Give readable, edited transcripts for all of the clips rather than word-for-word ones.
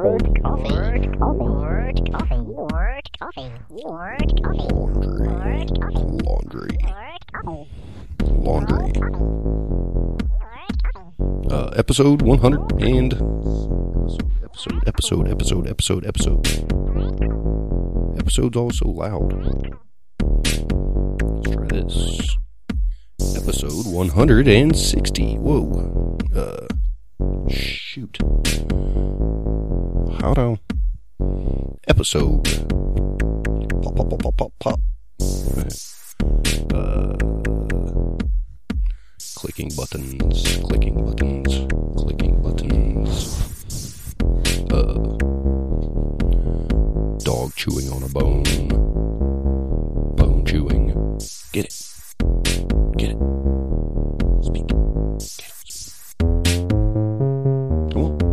Laundry. Episode 100 and episode. Episode's also loud. Let's try this. Episode 160. Whoa. Shoot. How do... Episode. Pop. Clicking buttons. Dog chewing on a bone. Bone chewing. Get it. Speak. Come on.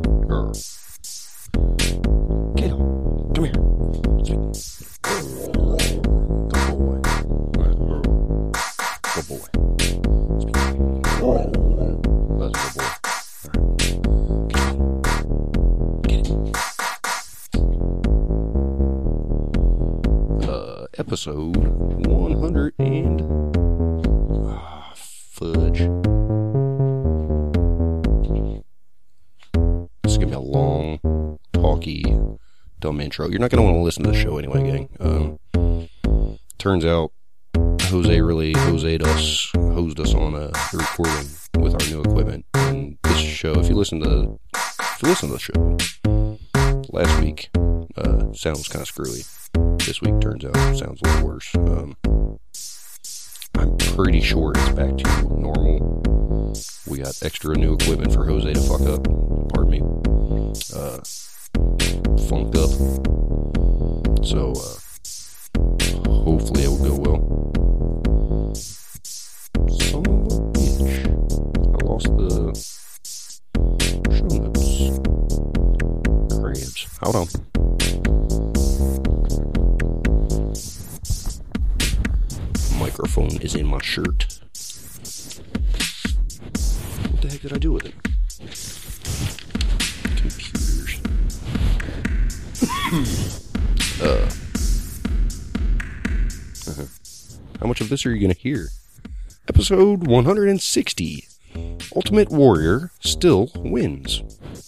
Get on. Come here. Speak. Good boy. Speak. That's a good boy. Get it. Episode 100 and... fudge. This is going to be a long, talky, dumb intro. You're not going to want to listen to the show anyway, gang. Turns out, Jose really hosed us on the recording with our new equipment. And this show, if you listen to the show, last week, sounds kind of screwy. This week turns out sounds a little worse. I'm pretty sure it's back to normal. We got extra new equipment for Jose to fuck up. Pardon me. Funked up. So, hopefully it will go well. Son of a bitch. I lost the show notes. Crabs. Hold on. Microphone is in my shirt. What the heck did I do with it? Computers. How much of this are you going to hear? Episode 160. Ultimate Warrior still wins.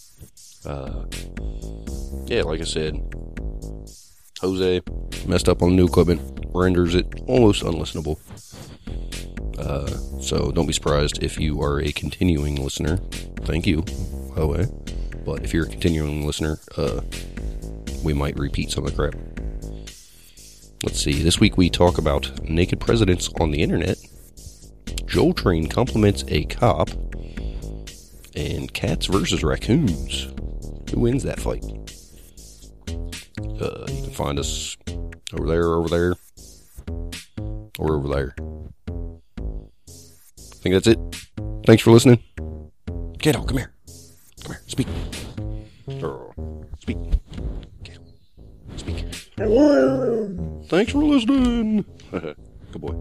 Yeah, like I said, Jose messed up on the new equipment, renders it almost unlistenable. So don't be surprised if you are a continuing listener. Thank you, by the way. But if you're a continuing listener, we might repeat some of the crap. Let's see. This week we talk about naked presidents on the internet. Joel Train compliments a cop. And cats versus raccoons. Who wins that fight? You can find us over there, or over there. I think that's it. Thanks for listening. Kato, come here. Speak. Speak. Kato, speak. Thanks for listening. Good boy.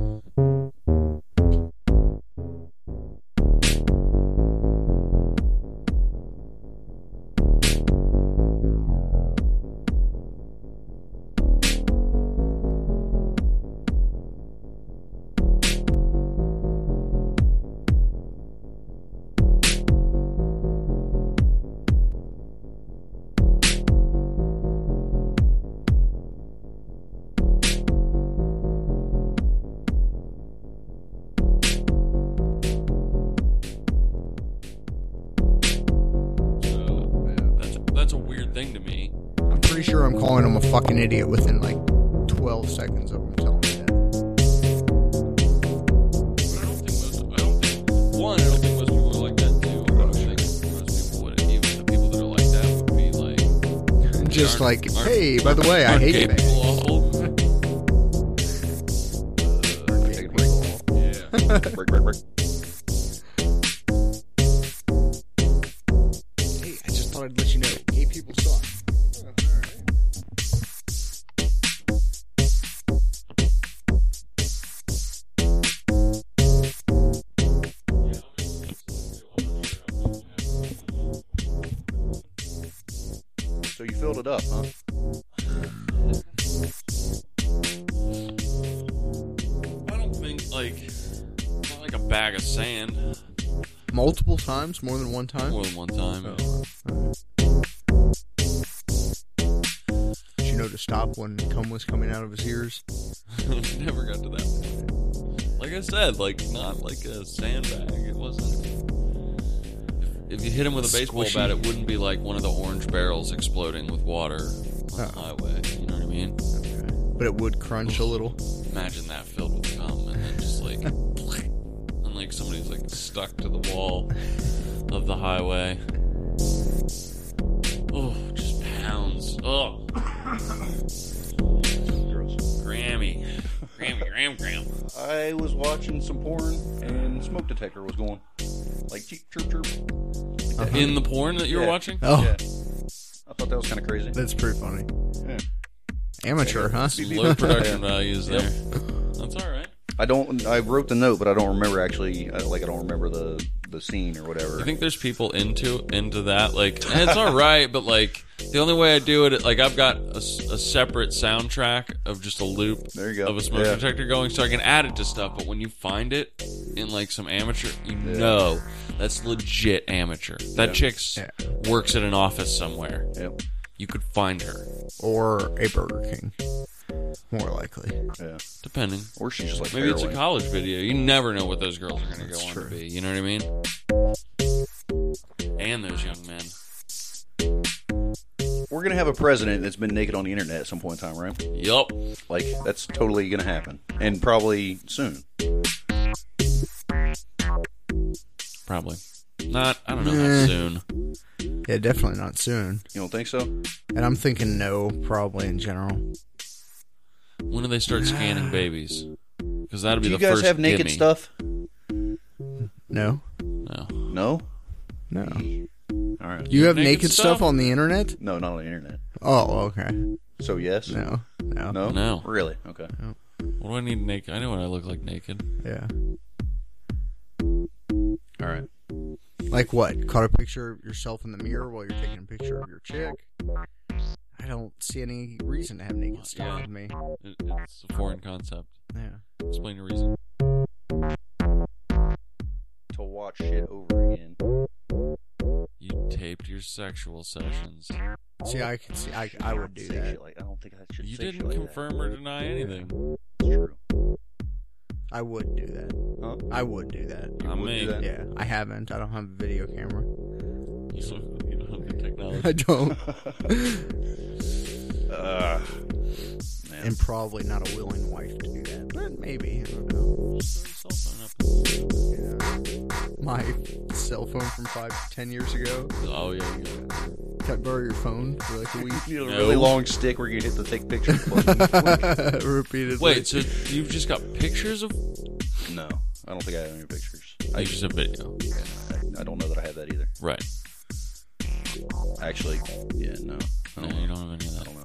I'm calling him a fucking idiot within like 12 seconds of him telling me that. I don't think most people are like that too. I don't think most people would, even the people that are like that would be like... Just like, hey, by the way, I hate you, man. Yeah. Break. Hey, I just thought I'd let you know, gay people suck. you filled it up, huh? I don't think not like a bag of sand. Multiple times? More than one time? More than one time. Did you know to stop when cum was coming out of his ears? Never got to that point. Like I said, not like a sandbag. It wasn't. If you hit him with a baseball Squishy. bat, it wouldn't be like one of the orange barrels exploding with water on the highway. You know what I mean? Okay. But it would crunch a little. Imagine that filled with cum and then just like, and like somebody's like stuck to the wall of the highway. Oh, just pounds. Oh, Grammy. I was watching some porn and smoke detector was going. Like, chirp, chirp. Like that. In the porn that you were Yeah. watching? Oh, Yeah. I thought that was kind of crazy. that's pretty funny. Yeah. Amateur, huh? Low production values there. That's all right. I wrote the note, but I don't remember actually. I don't remember the scene or whatever. I think there's people into that. Like, it's all right, but like the only way I do it, like I've got a separate soundtrack of just a loop There you go. of a smoke Yeah. detector going, so I can add it to stuff. But when you find it in like some amateur, you know that's legit amateur. That chick's works at an office somewhere. Yep. You could find her, Or a Burger King. More likely. Yeah. depending. Or she's just like Maybe it's a heroin. college video. You never know what those girls are going to go on true. to be. You know what I mean? And those young men. We're gonna have a president that's been naked on the internet at some point in time, right? Yup. Like that's totally gonna happen, and probably soon. Probably. Not, I don't know how soon. Yeah, definitely not soon. You don't think so? And I'm thinking no, probably in general. When do they start scanning babies? Because that'll be Do you the guys first have naked gimme. stuff? No? No. No. No. All right. You have Naked naked stuff stuff? on the internet? No, not on the internet. Oh, okay. So yes. No. No. No. No. Really? Okay. What do I need naked? I know what I look like naked. Yeah. All right. Like what? Caught a picture of yourself in the mirror while you're taking a picture of your chick? I don't see any reason to have naked stuff Yeah. with me. It's a foreign concept. Yeah. Explain your reason. To watch shit over again. You taped your sexual sessions. See, I could see. I would do Say that. shit like I don't think I should. You say shit didn't like confirm or deny anything. That. It's true. I would do that. Huh? I would do that. I would mean, do that? Yeah, I haven't. I don't have a video camera. you don't have the technology. I don't. Man. And probably not a willing wife to do that. But maybe. I don't know. Cell phone up. Yeah. My cell phone from 5 to 10 years ago. Oh, yeah. You got it. Can I borrow your phone for like a week? You need a No. really long stick where you hit the take pictures button. Repeatedly. Wait, so you've just got pictures of. No, I don't think I have any pictures. I just have video. I don't know that I have that either. Right. Actually, yeah, no. I No, don't you know. don't have any of I that. don't know.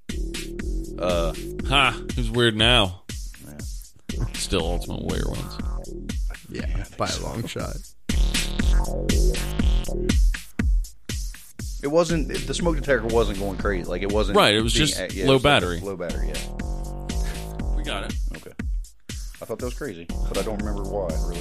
Ha! Who's weird now? Yeah. Still Ultimate Warrior wins. Yeah, by a long shot. It wasn't. The smoke detector wasn't going crazy. Like it wasn't. Right, it was being- just yeah, it low was like battery. low battery. Yeah. We got it. Okay. I thought that was crazy, but I don't remember why. Really.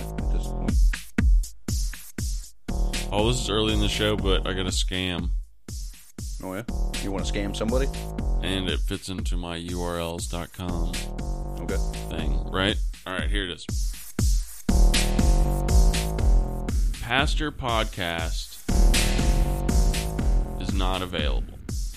Oh, this is early in the show, but I got a scam. Oh yeah. You want to scam somebody? And it fits into my urls.com Okay. thing, right? Alright, here it is. Pastor Podcast is not available.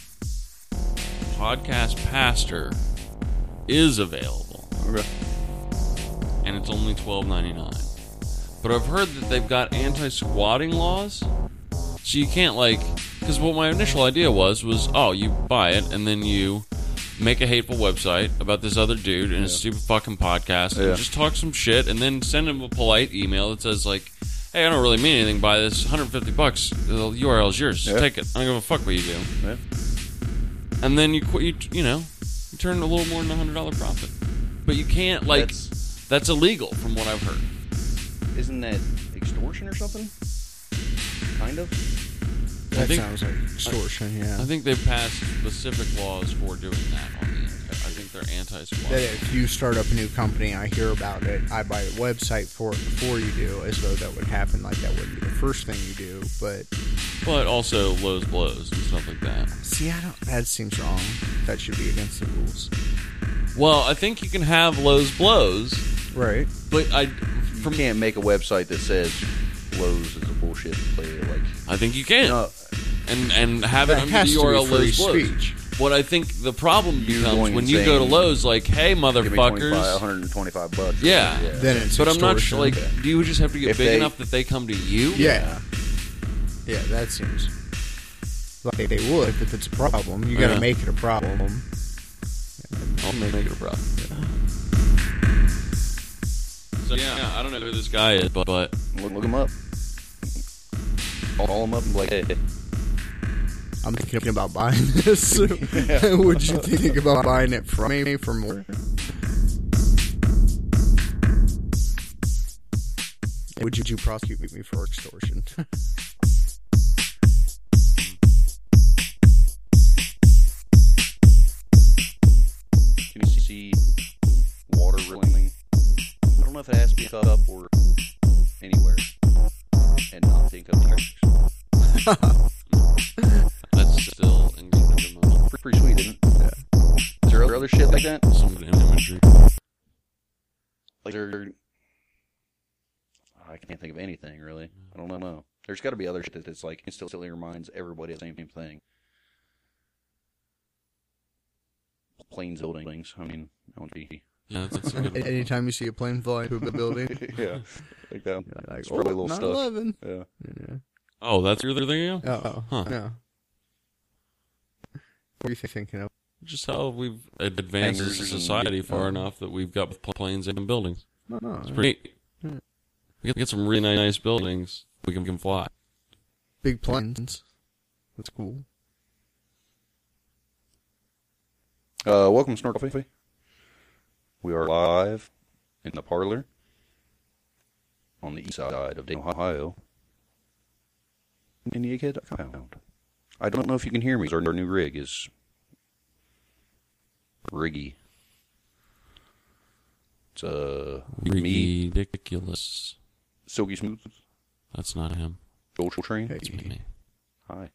Podcast Pastor is available. Okay. And it's only $12.99. But I've heard that they've got anti-squatting laws. So you can't because what my initial idea was, oh, you buy it and then you make a hateful website about this other dude and his stupid fucking podcast and just talk some shit and then send him a polite email that says hey, I don't really mean anything by this. $150. The URL's yours. Yeah. Take it. I don't give a fuck what you do. Yeah. And then you turn a little more than $100 profit. But you can't that's illegal from what I've heard. Isn't that extortion or something? Kind of. That think sounds like extortion, yeah. I think they've passed specific laws for doing that on the internet. I think they're anti-squatting. That if you start up a new company, I hear about it, I buy the website for it before you do, as though that would happen, like that wouldn't be the first thing you do, but... But also Lowe's blows and stuff like that. See, that seems wrong. That should be against the rules. Well, I think you can have Lowe's blows, Right. but You can't make a website that says Lowe's is a bullshit play. Like, I think you can. no, And have it That under has the to be URL free Lowe's blows. speech. What I think the problem becomes going when you go to insane. Lowe's, like, hey, give me motherfuckers. $125. Yeah. Then it's But I'm not extortion. sure, like, do you just have to get If big they- enough that they come to you? Yeah. Yeah, that seems... like they would if it's a problem. You gotta Yeah. make it a problem. I'll make it a problem. So, yeah, I don't know who this guy is, but Look him up. Call him up and be like, hey, I'm thinking about buying this. Would you think about buying it from me for more? Would you prosecute me for extortion? can you see water rippling? I don't know if it has to be a cup or anywhere. And not think of the that's still incredible. Pretty sweet, isn't it? Yeah. Is there other shit like that? Some imagery. Like I can't think of anything really. I don't know. There's got to be other shit that's like instantly reminds everybody of the same thing. Planes buildings. I mean, that would be. Yeah, that's a good one. Anytime you see a plane fly into a building, Yeah, like that. like, It's probably a little stuff. 9/11. Yeah. Yeah. Oh, that's your other thing? Oh, Huh. no. What are you thinking of? Just how we've advanced as a Hangars and- society far enough that we've got planes and buildings. No, It's pretty neat. We get some really nice buildings we can fly. big planes. That's cool. Welcome, Snort Coffee. We are live in the parlor on the east side of Dayton, Ohio, in the Egghead compound. I don't know if you can hear me. Our new rig is riggy. It's me, Ridiculous. Silky Smooth, That's not him. Social Train. Hey. It's me. Hi.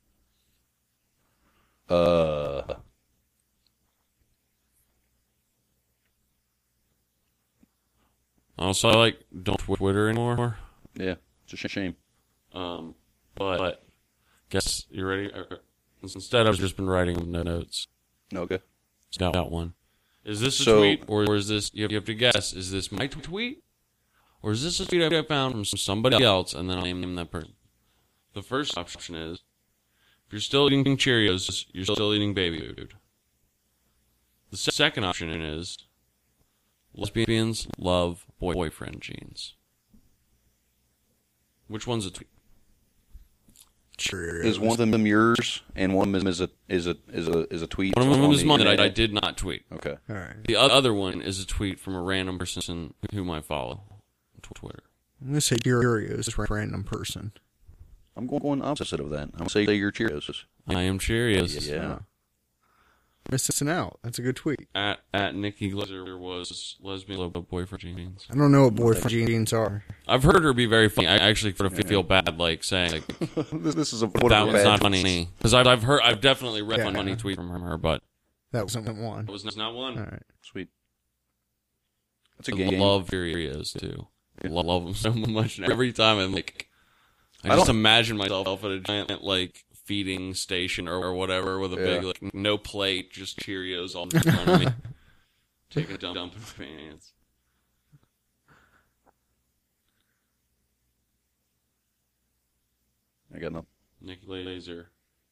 Also, I don't Twitter anymore. Yeah, it's a shame. But guess you ready? Instead, I've just been writing notes. Okay. It's got one. Is this a So- tweet, or is this? You have to guess. Is this my tweet, or is this a tweet I found from somebody else, and then I'll name that person? The first option is, if you're still eating Cheerios, you're still eating baby food. The second option is, lesbians love boyfriend jeans. Which one's a tweet? Sure. Is one of them yours, and one of them is a tweet? One of them on is the mine that I internet? did not tweet. Okay. All right. The other one is a tweet from a random person whom I follow on Twitter. I'm gonna say Cheerios is a random person. I'm going opposite of that. I'm going to say your Cheerios. I am Cheerios. Yeah. Missing out. That's a good tweet. At Nikki Glazer was lesbian love boyfriend jeans. I don't know what boyfriend jeans are. I've heard her be very funny. I actually sort of feel bad, like saying like, This is a that one's not funny because I've definitely read Yeah. one funny tweet from her, but That wasn't one. it was not one. All right. Sweet. That's a I game. love Cheerios too. I love them so much. And every time I'm like, I I just don't- imagine myself at a giant like feeding station or whatever with a big Yeah. like no plate, just Cheerios all in front of me. Take a dump in my pants. I got no Nikki Glazer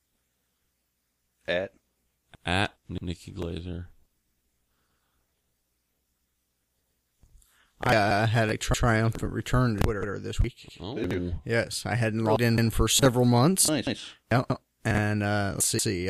at. at Nikki Glazer. I had a triumphant return to Twitter this week. Oh, Yes, I hadn't logged in for several months. Nice. Yeah, and let's see.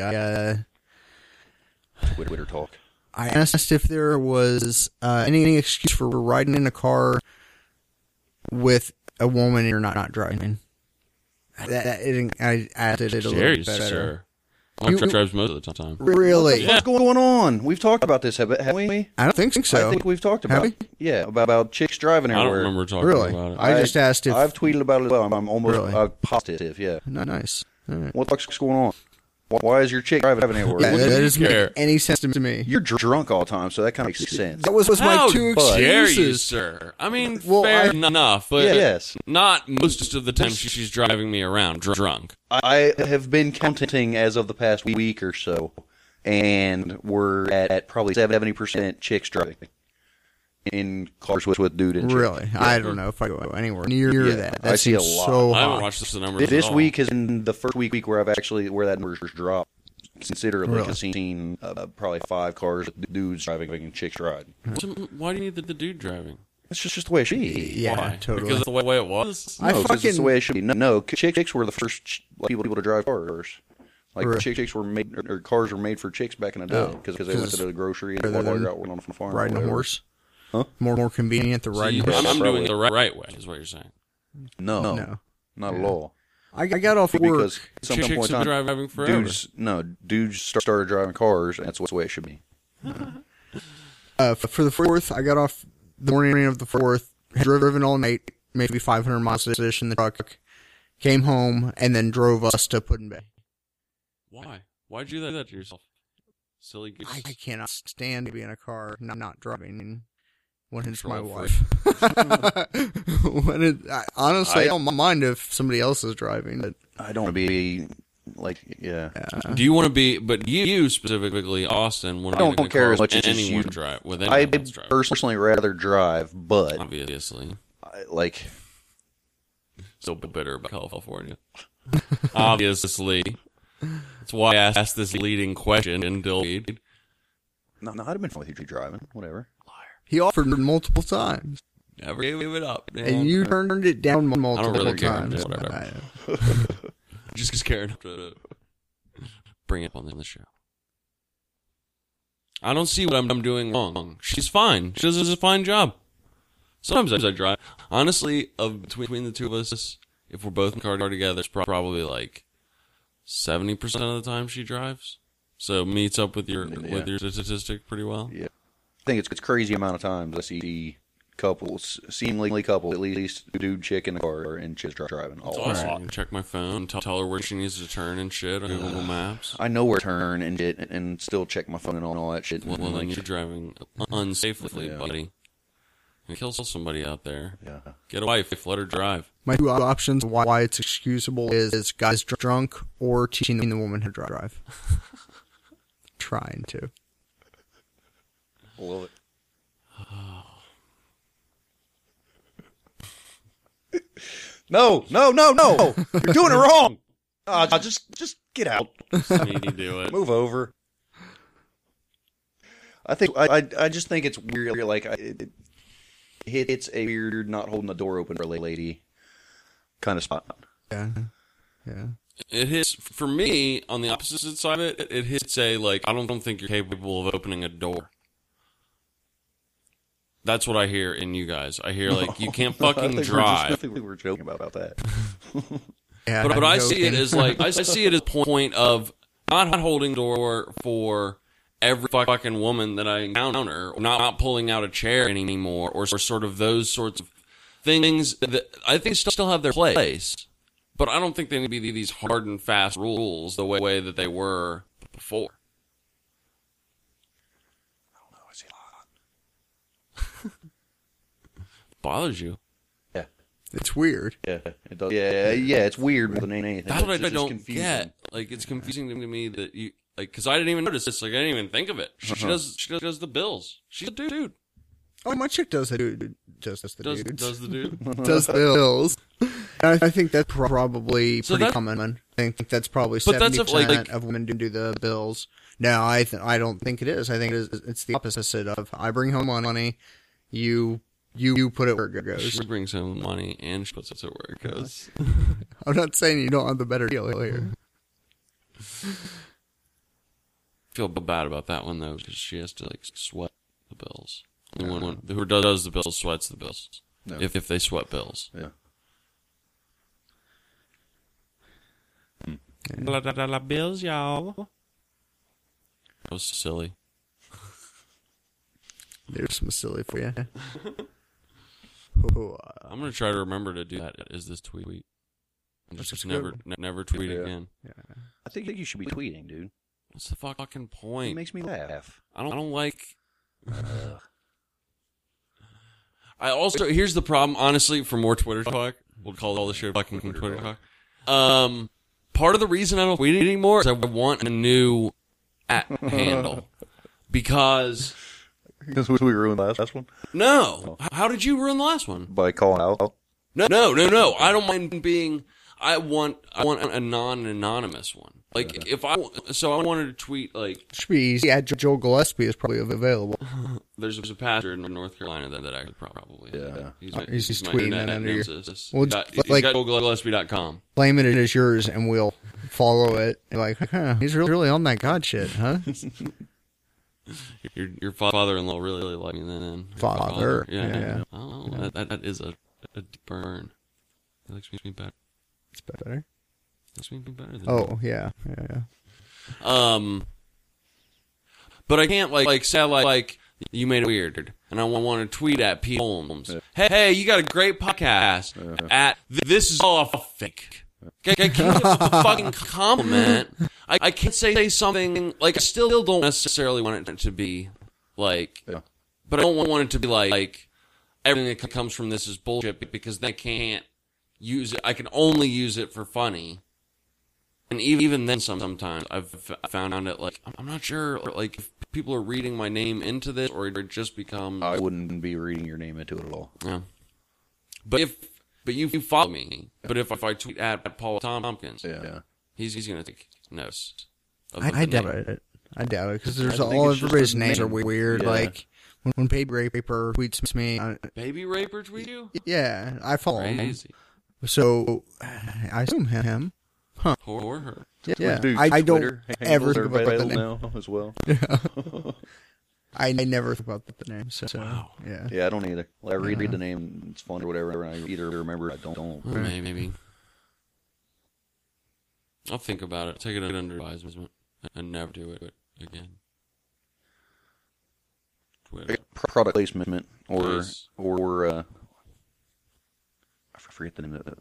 Twitter talk. I asked if there was any excuse for riding in a car with a woman you're not driving. I added it a Jerry, little better. sir. My truck drives most of the time. Really? What's going on? We've talked about this, haven't we? I don't think so. I think we've talked about it. Yeah, about chicks driving I don't everywhere. remember talking Really? about it. I just asked if... I've tweeted about it as well. I'm almost Really? positive, yeah. Nice. All right. What the fuck's going on? Why is your chick driving everywhere? Yeah, that do you doesn't care? make any sense to me. You're drunk all the time, so that kind of makes sense. That was How my two dare you, excuses. sir? I mean, Well, fair enough, but Yes. not most of the time she's driving me around drunk. I have been counting as of the past week or so, and we're at probably 70% chicks driving in cars with dude and chick. Really? I don't know if I go anywhere near Yeah, that. I That see a seems lot. so I haven't high. watched the numbers This at all. week has been the first week where where that number's dropped considerably. Really? I've seen probably 5 cars with dudes driving and chicks riding. Why do you need the dude driving? It's just the way it should be. Yeah, Why? totally. Because of the way it was? I No, it's just the fucking- way it should be. No, chicks were the first people to drive cars. Like Really? chicks were made, or cars were made for chicks back in the day Oh, because they went to the grocery and rather while than you're out on a farm. or Riding a whatever. horse? Huh? More convenient than So riding you- a horse? I'm Probably. doing the right way, is what you're saying. No, No. not at all. I got off work. Because at some Chicks point in have time, been driving forever. dudes started driving cars, and that's the way it should be. For the 4th, I got off the morning of the 4th, had driven all night, maybe 500 miles-ish in the truck, came home, and then drove us to Puddin' Bay. Why? Why'd you do that to yourself? Silly goose. I cannot stand to be in a car not driving when it's my Control wife. Honestly, I don't mind if somebody else is driving, but I don't want to be like, yeah. Do you want to be, but you specifically, Austin, want I to be don't in a care car as much with as anyone you. drive, with I anyone that's driving. personally rather drive, but Obviously. like, So bitter about California. Obviously. That's why I asked this leading question in Dillweed. no, I'd have been fine with you driving, whatever. he offered multiple times, Never gave it up, man. and you turned it down multiple really care, times. just whatever. I- Just scared to bring it up on the show. I don't see what I'm doing wrong. She's fine. She does a fine job. Sometimes I drive. Honestly, between the two of us, if we're both in the car together, it's probably like 70% of the time she drives. So meets up with your statistic pretty well. Yeah, I think it's crazy amount of times I see couples, seemingly couples, at least dude, chick in the car and chicks driving. It's All awesome. right. I can check my phone, tell her where she needs to turn and shit on Google Maps. I know where to turn and shit, and still check my phone and all that shit. Well, then you're driving unsafely, Yeah. buddy. You kill somebody out there. Yeah. Get a wife. Let her drive. My two options why it's excusable is guys drunk or teaching the woman how to drive. Trying to. Love it. No! You're doing it wrong. Just get out. Me do it. Move over. I think I just think it's weird. Like it's a weird not holding the door open for a lady kind of spot. Yeah. Yeah. It hits, for me, on the opposite side of it, it hits a, like, I don't think you're capable of opening a door. That's what I hear in you guys. I hear, like, you can't I fucking think drive. we were joking about that. Yeah, But I see it joking. as, like, I see it as point of not holding door for every fucking woman that I encounter, or not pulling out a chair anymore, or sort of those sorts of things that I think still have their place. But I don't think they need to be these hard and fast rules the way that they were before. I don't know. I see a lot. Bothers you. Yeah. It's weird. Yeah. It does. Yeah. It's weird more than anything. That's what I It's just don't confusing. get. Like, it's confusing to me that you, like, because I didn't even notice this. Like, I didn't even think of it. She does the bills. She's a dude. Oh, my chick does the dude. Does the dudes. Does the dude? Does bills. I think that's probably So pretty that- common. I think that's probably But that's 70% like- of women do the bills. No, I don't think it is. I think it's the opposite of I bring home money, you put it where it goes. She brings home money and she puts it where it goes. I'm not saying you don't have the better deal here. Feel bad about that one though, because she has to like sweat the bills. The one who does the bills sweats the bills. No. If they sweat bills. Yeah. $1 bills, y'all. That was silly. There's some silly for you. I'm gonna try to remember to do that. Is this tweet? And just never tweet again. Yeah. I think you should be tweeting, dude. What's the fucking It point? makes me laugh. I don't like. I also here's the problem. Honestly, for more Twitter talk, we'll call all the shit fucking Twitter talk. Part of the reason I don't tweet anymore is I want a new handle because. Because we ruined the last one? No. How did you ruin the last one? By calling out? No. I don't mind being. I want a non-anonymous one. Like if I wanted to tweet like. Should be easy. Yeah, Joel Gillespie is probably available. There's a pastor in North Carolina that I could probably. Yeah. He's my tweeting internet that under your. nemesis. Well, He's like got GoGillespie.com. claim it as yours, and we'll follow it. You're like, he's really on that God shit, huh? Your father-in-law really liked me then. Father. Yeah. Oh, that is a deep burn. He likes me better. It's better. Likes me better than Oh, yeah. But I can't say like you made it weird, and I want to tweet at Pete Holmes. Hey, you got a great podcast. At this is all fake. I can't give a fucking compliment. I can't say something like I still don't necessarily want it to be like, but I don't want it to be like everything that comes from this is bullshit because then I can't use it. I can only use it for funny. And even then, sometimes I've found it like I'm not sure like if people are reading my name into this or it just becomes. I wouldn't be reading your name into it at all. Yeah, but you follow me. But if I tweet at Paul Tompkins, he's gonna take notice. I doubt it. I doubt it because there's all everybody's names are weird. Yeah. Like when Baby Raper tweets me, Baby Raper tweet you? Yeah, I follow Crazy. him. So I assume him. Huh. Or her. Yeah, I don't ever think about the name now as well. Yeah. I never think about the name. So wow. Yeah, I don't either. I read the name, it's fun or whatever, and I either remember or I don't. Maybe. I'll think about it. Take it under advisement and never do it again. Twitter. Product placement or I forget the name of it.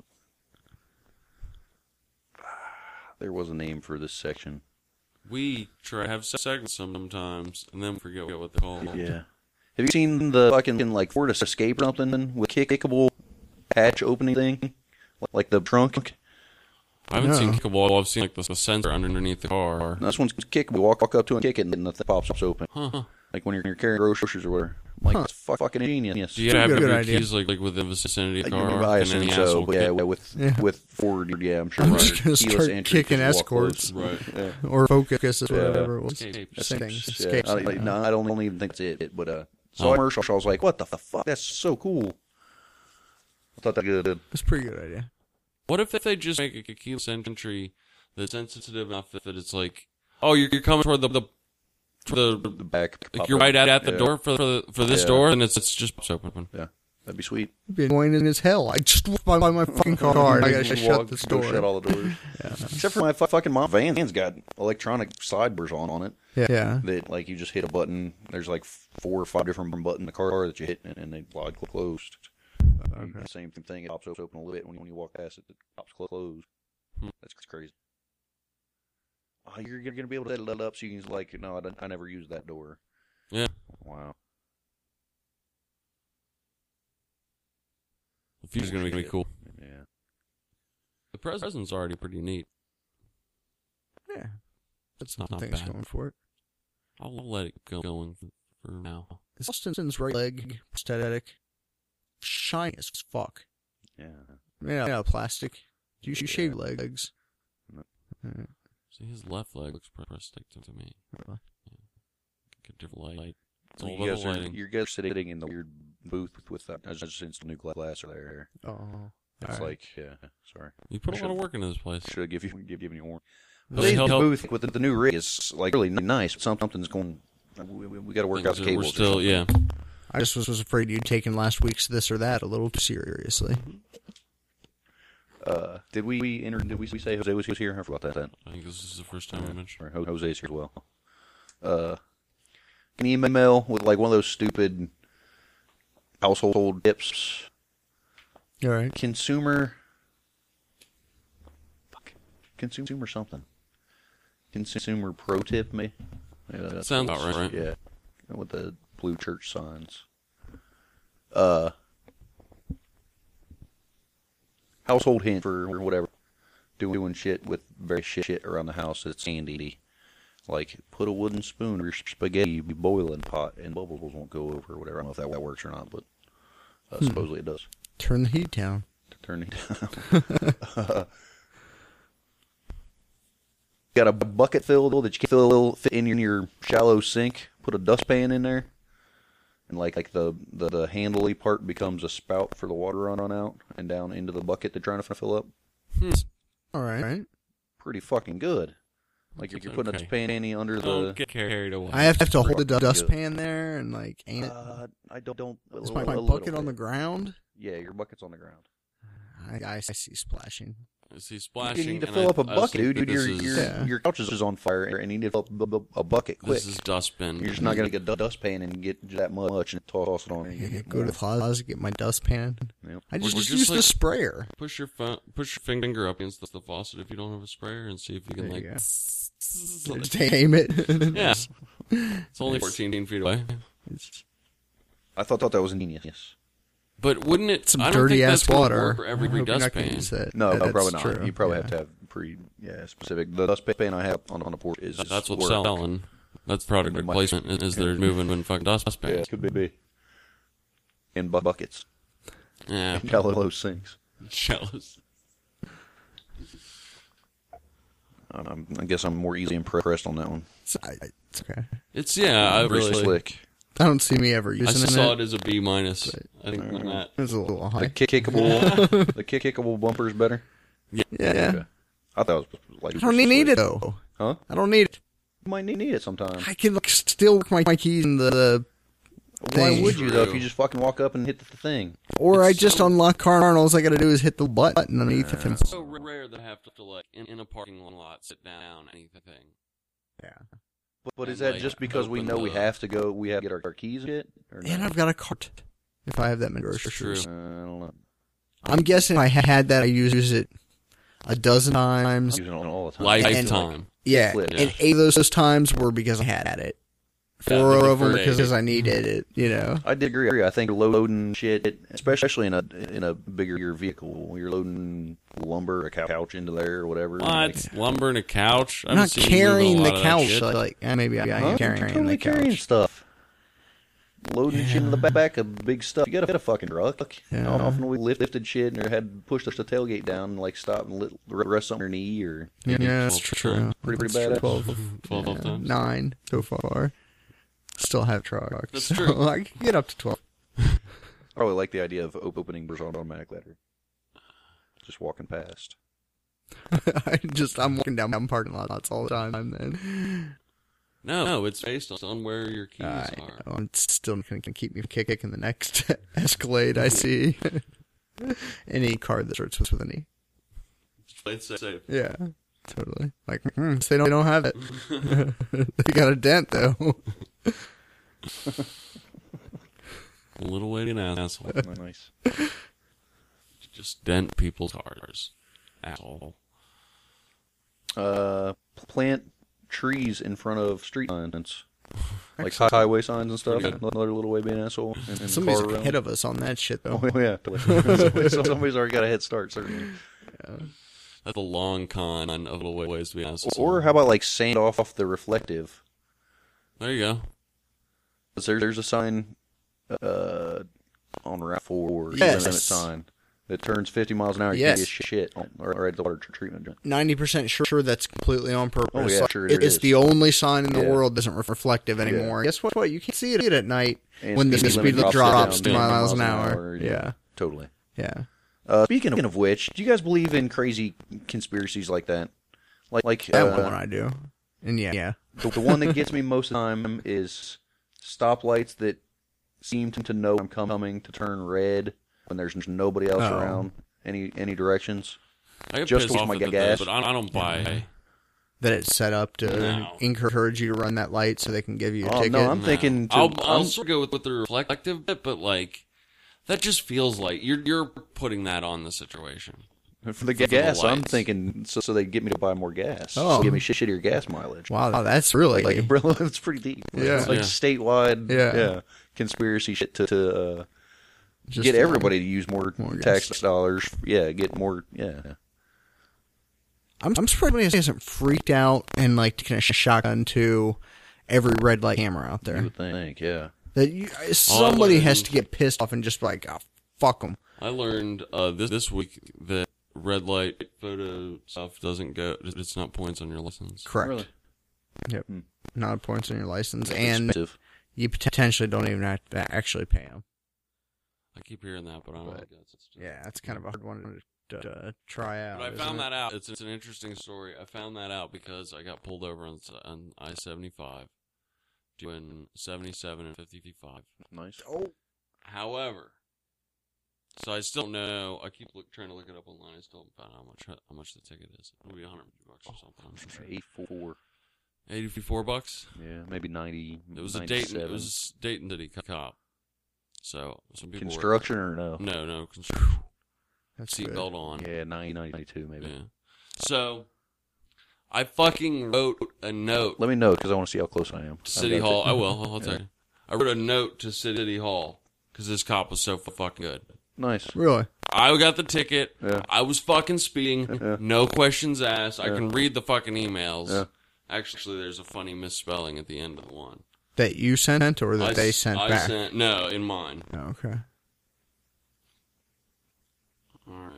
There was a name for this section. We try to have segments sometimes and then forget what they're called. Yeah. Have you seen the fucking like Ford Escape or something with kickable hatch opening thing? Like the trunk? I haven't seen kickable. I've seen like the sensor underneath the car. No, this one's kickable. Walk up to it and kick it and the thing pops open. Huh. Like when you're carrying groceries or whatever. I'm like, it's fucking genius. Do you have your keys like within the vicinity of the car? I assume so. Yeah, with Ford, yeah, I'm sure. I'm just going to start kicking escorts. Right. Yeah. Or Focus, whatever it was. Escape. Escape. I don't even think it's it. But so commercial, I was like, what the fuck? That's so cool. I thought that was good. It's a pretty good idea. What if they just make a keyless entry that's sensitive enough that it's like, oh, you're coming toward the back. Like you're right at the door for this door, and it's just pops open. Yeah, that'd be sweet. It'd be annoying as hell. I just walked by my fucking car. I gotta shut this door. Shut all the doors. Except for my fucking mom van's got electronic sidebars on it. Yeah. That like you just hit a button. There's like 4 or 5 different buttons in the car that you hit, and they slide closed. Okay. The same thing. It pops open a little bit when you walk past it. It pops closed. That's crazy. Oh, you're going to be able to set it up so you can, like, no, I never used that door. Yeah. Wow. The future's going to be cool. Yeah. The present's already pretty neat. Yeah. That's not bad. Going for it. I'll let it go going for now. Is Austin's right leg prosthetic shiny as fuck? Yeah. Made out of plastic. Do you shave legs? No. See, his left leg looks prosthetic to me. Really? Yeah. Get different light. It's all You about guys the lighting. you guys sitting in the weird booth with that. I just installed new glass there. Oh. It's like, yeah, sorry. You put a lot of work into this place. Should have given you a warning. Does it The help? booth with the new rig is like really nice. Something's going. We got to work out the cables. We're still, yeah. I just was afraid you'd taken last week's this or that a little too seriously. Did we say Jose was here? I forgot that. I think this is the first time I mentioned. Or Jose's here as well. An email with like one of those stupid household tips. All right. Consumer something. Consumer pro tip, maybe. Yeah, that's Sounds what about right. Yeah, with the blue church signs. Household hint for whatever. Doing shit with very shit around the house that's handy. Like, put a wooden spoon or your spaghetti boiling pot and bubbles won't go over or whatever. I don't know if that works or not, but supposedly it does. Turn the heat down. Turn it down. Got a bucket filled that you can fit in your shallow sink. Put a dustpan in there. And like the handly part becomes a spout for the water run out and down into the bucket they're trying to fill up. All right. Pretty fucking good. Like if you're putting a dustpan under Don't the... get carried away. I have to hold the dustpan there and like aim it. I don't... Is my bucket on the ground? Yeah, your bucket's on the ground. I see splashing. I see splashing. You need to and fill up a I bucket, assume dude. this Your couch is on fire and you need to fill up a bucket quick. This is dustbin. You're just not going to get a dustpan and get that much and toss it on. And Go to the closet, get my dustpan. Yep. I just Or just use the like- sprayer. Push your finger up against the faucet if you don't have a sprayer and see if you can There like. you go. Like Just aim it. yeah, it's only 14 feet away. I thought that was ingenious. But wouldn't it? Some I don't dirty think ass that's gonna water. work for every I hope you're not gonna dustpan. use that. No, That's probably not. true. You probably Yeah. have to have specific. The dustpan I have on the porch is That's what's work. selling. That's product replacement. Is they're moving in fucking Yeah, dustpans? it could be. In buckets. Yeah, Shallow sinks. jealous. I guess I'm more easily impressed on that one. It's okay. It's I Pretty really. slick. I don't see me ever I using saw it. it as a B minus. I think on that. It's a little The high. kickable bumper is better. Yeah. Okay. I thought it was like I don't need it though. Huh? I don't need it. You might need it sometime. I can like still work my keys in the Why thing. would you though if True. you just fucking walk up and hit the thing? Or I It's just so- unlock car and all I gotta do is hit the button underneath it. It's so rare that I have to like in a parking lot sit down anything. Yeah. But is And, that like, just because we open know we the- have to go? We have to get our keys yet? Or And no? I've got a cart. If I have that many True. groceries. I don't know. I'm guessing if I had that I use it a dozen times. I'm using it all the time. Lifetime. Yeah. Flip. And 8 of those times were because I had it. Yeah, 4 like of them for because days. I needed it, you know. I did agree. I think loading shit, especially in a bigger vehicle, you're loading lumber, a couch into there or whatever. What? Like, Lumber and a couch? I'm not I've seen you move a carrying the lot of that couch. shit. Like maybe I am carrying totally the carrying couch. stuff. Loading shit in the back of big stuff. You gotta get a fucking truck. Yeah. Often we lifted shit or had pushed the tailgate down and like stop and rest something on your knee or Yeah, that's 12 true. Pretty That's badass. 12, 12 times. 9 so far. Still have trucks. That's so true. I can get up to 12. I really like the idea of opening doors on automatic ladder. Just walking past. I'm walking down parking lots all the time. Then No, it's based on where your keys I are. know, it's still going to keep me kicking the next Escalade I see. Any car that starts with an E. Play it safe. Yeah, totally. Like they don't have it. They got a dent though. A little way to an asshole. Nice. Just dent people's cars. Asshole. Plant trees in front of street signs. Like highway signs and stuff. Pretty good. Another little way being an asshole. And Somebody's car ahead of us on that shit though. Oh, yeah. Somebody's already got a head start, certainly. That's a long con of little ways to be an asshole. Or how about like sand off the reflective? There you go. There's a sign on Route 4, Yes. limit sign, that turns 50 miles an hour. You Yes. can't get shit on, right at the water treatment joint. 90% sure that's completely on purpose. Oh, yeah, Like, sure it it's is. the only sign in the Yeah. world that isn't reflective anymore. Guess what? You can't see it at night And when the speed speed limit drops down to miles an hour. Yeah, Totally. yeah. Speaking of which, do you guys believe in crazy conspiracies like that? Like That one I do. And yeah. the one that gets me most of the time is stoplights that seem to know I'm coming to turn red when there's nobody else Oh. around any directions. I get just pissed with off my at the gas. but I don't buy. That it's set up to No. encourage you to run that light so they can give you a Oh, ticket. no, I'm thinking. I'll sort of go with the reflective bit, but like that just feels like you're putting that on the situation. for the the gas, I'm lights. thinking so they get me to buy more gas. Oh. So give me shittier gas mileage. Wow, that's really Like, bro, it's pretty deep. Yeah. It's like Yeah. statewide Yeah. conspiracy shit to just get everybody to use more more tax gas. dollars. Yeah, get more. Yeah. I'm surprised he hasn't freaked out and like taken a shotgun to every red light camera out You there. would think, yeah. That somebody learned- has to get pissed off and just be like, oh, fuck them. I learned this week that red light photo stuff doesn't go. It's not points on your license. Correct. Really? Yep. Hmm. Not points on your license, and Expensive. you potentially don't even have to actually pay them. I keep hearing that, but I don't know. It's just, Yeah, that's kind of a hard one to try out. But I isn't found it? that out. It's an interesting story. I found that out because I got pulled over on I-75 doing 77 and 55. Nice. Oh, However, so I still don't know. I keep trying to look it up online. I still haven't found out how much the ticket is. It'll be $150 or something. I'm sure. 84. $84. Yeah, maybe 90. It was a 97. Dayton. It was Dayton City cop. So some people Construction or no? No construction. that's good. Seatbelt on. Yeah, 90, 92 maybe. Yeah. So I fucking wrote a note Let me know because I want to see how close I am. to City Hall. I will. I'll tell you. I wrote a note to City Hall because this cop was so fucking good. Nice. Really? I got the ticket. Yeah. I was fucking speeding. Yeah. No questions asked. I can read the fucking emails. Yeah. Actually, there's a funny misspelling at the end of the one. That you sent or that they sent I back? sent, no, in mine. Oh, okay. All right.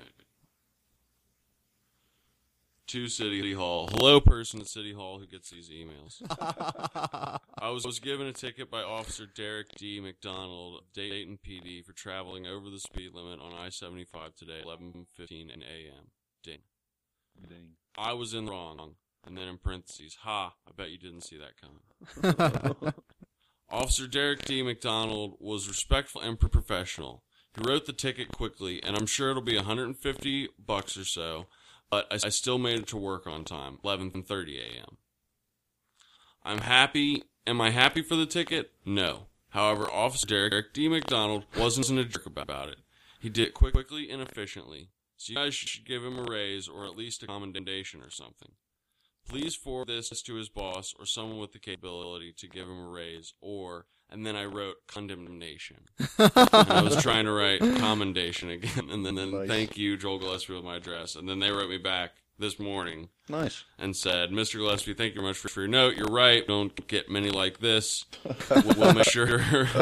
To City Hall. Hello, person at City Hall who gets these emails. I was given a ticket by Officer Derek D. McDonald of Dayton PD for traveling over the speed limit on I-75 today, 11:15 a.m. Ding. I was in the wrong. And then in parentheses, ha, I bet you didn't see that coming. Officer Derek D. McDonald was respectful and professional. He wrote the ticket quickly, and I'm sure it'll be $150 or so, but I still made it to work on time, 11:30 a.m. I'm happy. Am I happy for the ticket? No. However, Officer Derek D. McDonald wasn't a jerk about it. He did it quickly and efficiently. So you guys should give him a raise or at least a commendation or something. Please forward this to his boss or someone with the capability to give him a raise, or, and then I wrote condemnation. And I was trying to write commendation again, and then Nice. thank you, Joel Gillespie, with my address. And then they wrote me back this morning Nice. and said, Mr. Gillespie, thank you very much for your note. You're right. Don't get many like this. We'll make sure.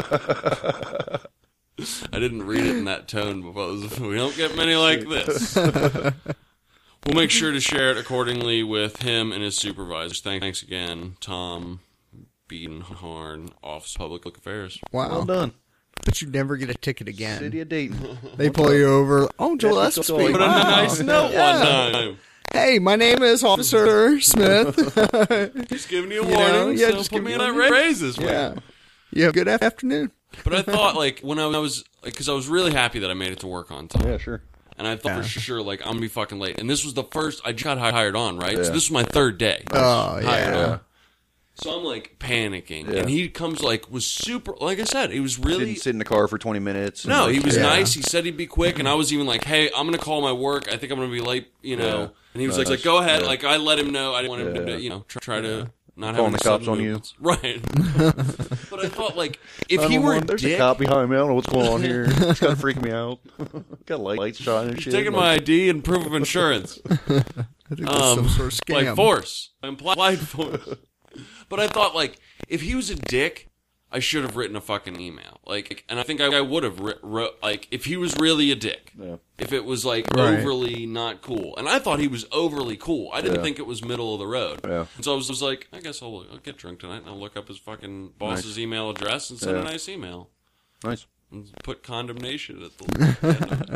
I didn't read it in that tone because we don't get many like this. We'll make sure to share it accordingly with him and his supervisors. Thanks again, Tom Beatenhorn, Office of Public Affairs. Wow. Well done. But you never get a ticket again. City of Dayton. They pull you over. Oh, Joel That's what's Espy. going Put in a Wow. nice note Yeah. one time. Hey, my name is Officer Smith. Just giving you a You know, warning. yeah, so just put give me me in a that warning. raises. Yeah. You have a good afternoon. But I thought, like, when I was, because I was really happy that I made it to work on time. Yeah, sure. And I thought Yeah. for sure, like, I'm going to be fucking late. And this was the first, I just got hired on, right? Yeah. So this was my third day. Oh, Hired yeah. on. So I'm, like, panicking. Yeah. And he comes, like, was super, like I said, he was really... Didn't sit in the car for 20 minutes. and No, like- he was Yeah. nice. He said he'd be quick, and I was even like, "Hey, I'm gonna call my work. I think I'm gonna be late." You know, Yeah. and he was Nice. like, "Go ahead." Yeah. Like I let him know. I didn't want him Yeah. to, you know, try to not Calling have the cops on you. right? But I thought, like, if he were a 911, there's dick, a cop behind me. I don't know what's going on here. It's kind of freaking me out. Got lights shining and he's shit. taking my ID and proof of insurance, I think that's some sort of scam. like force, implied force. But I thought, like, if he was a dick, I should have written a fucking email. Like, and I think I would have wrote, like, if he was really a dick. Yeah. If it was, like, Right. overly not cool. And I thought he was overly cool. I didn't Yeah. think it was middle of the road. Yeah. And so I was like, I guess I'll get drunk tonight and I'll look up his fucking boss's email address and send a Yeah. nice email. Nice. And put condemnation at the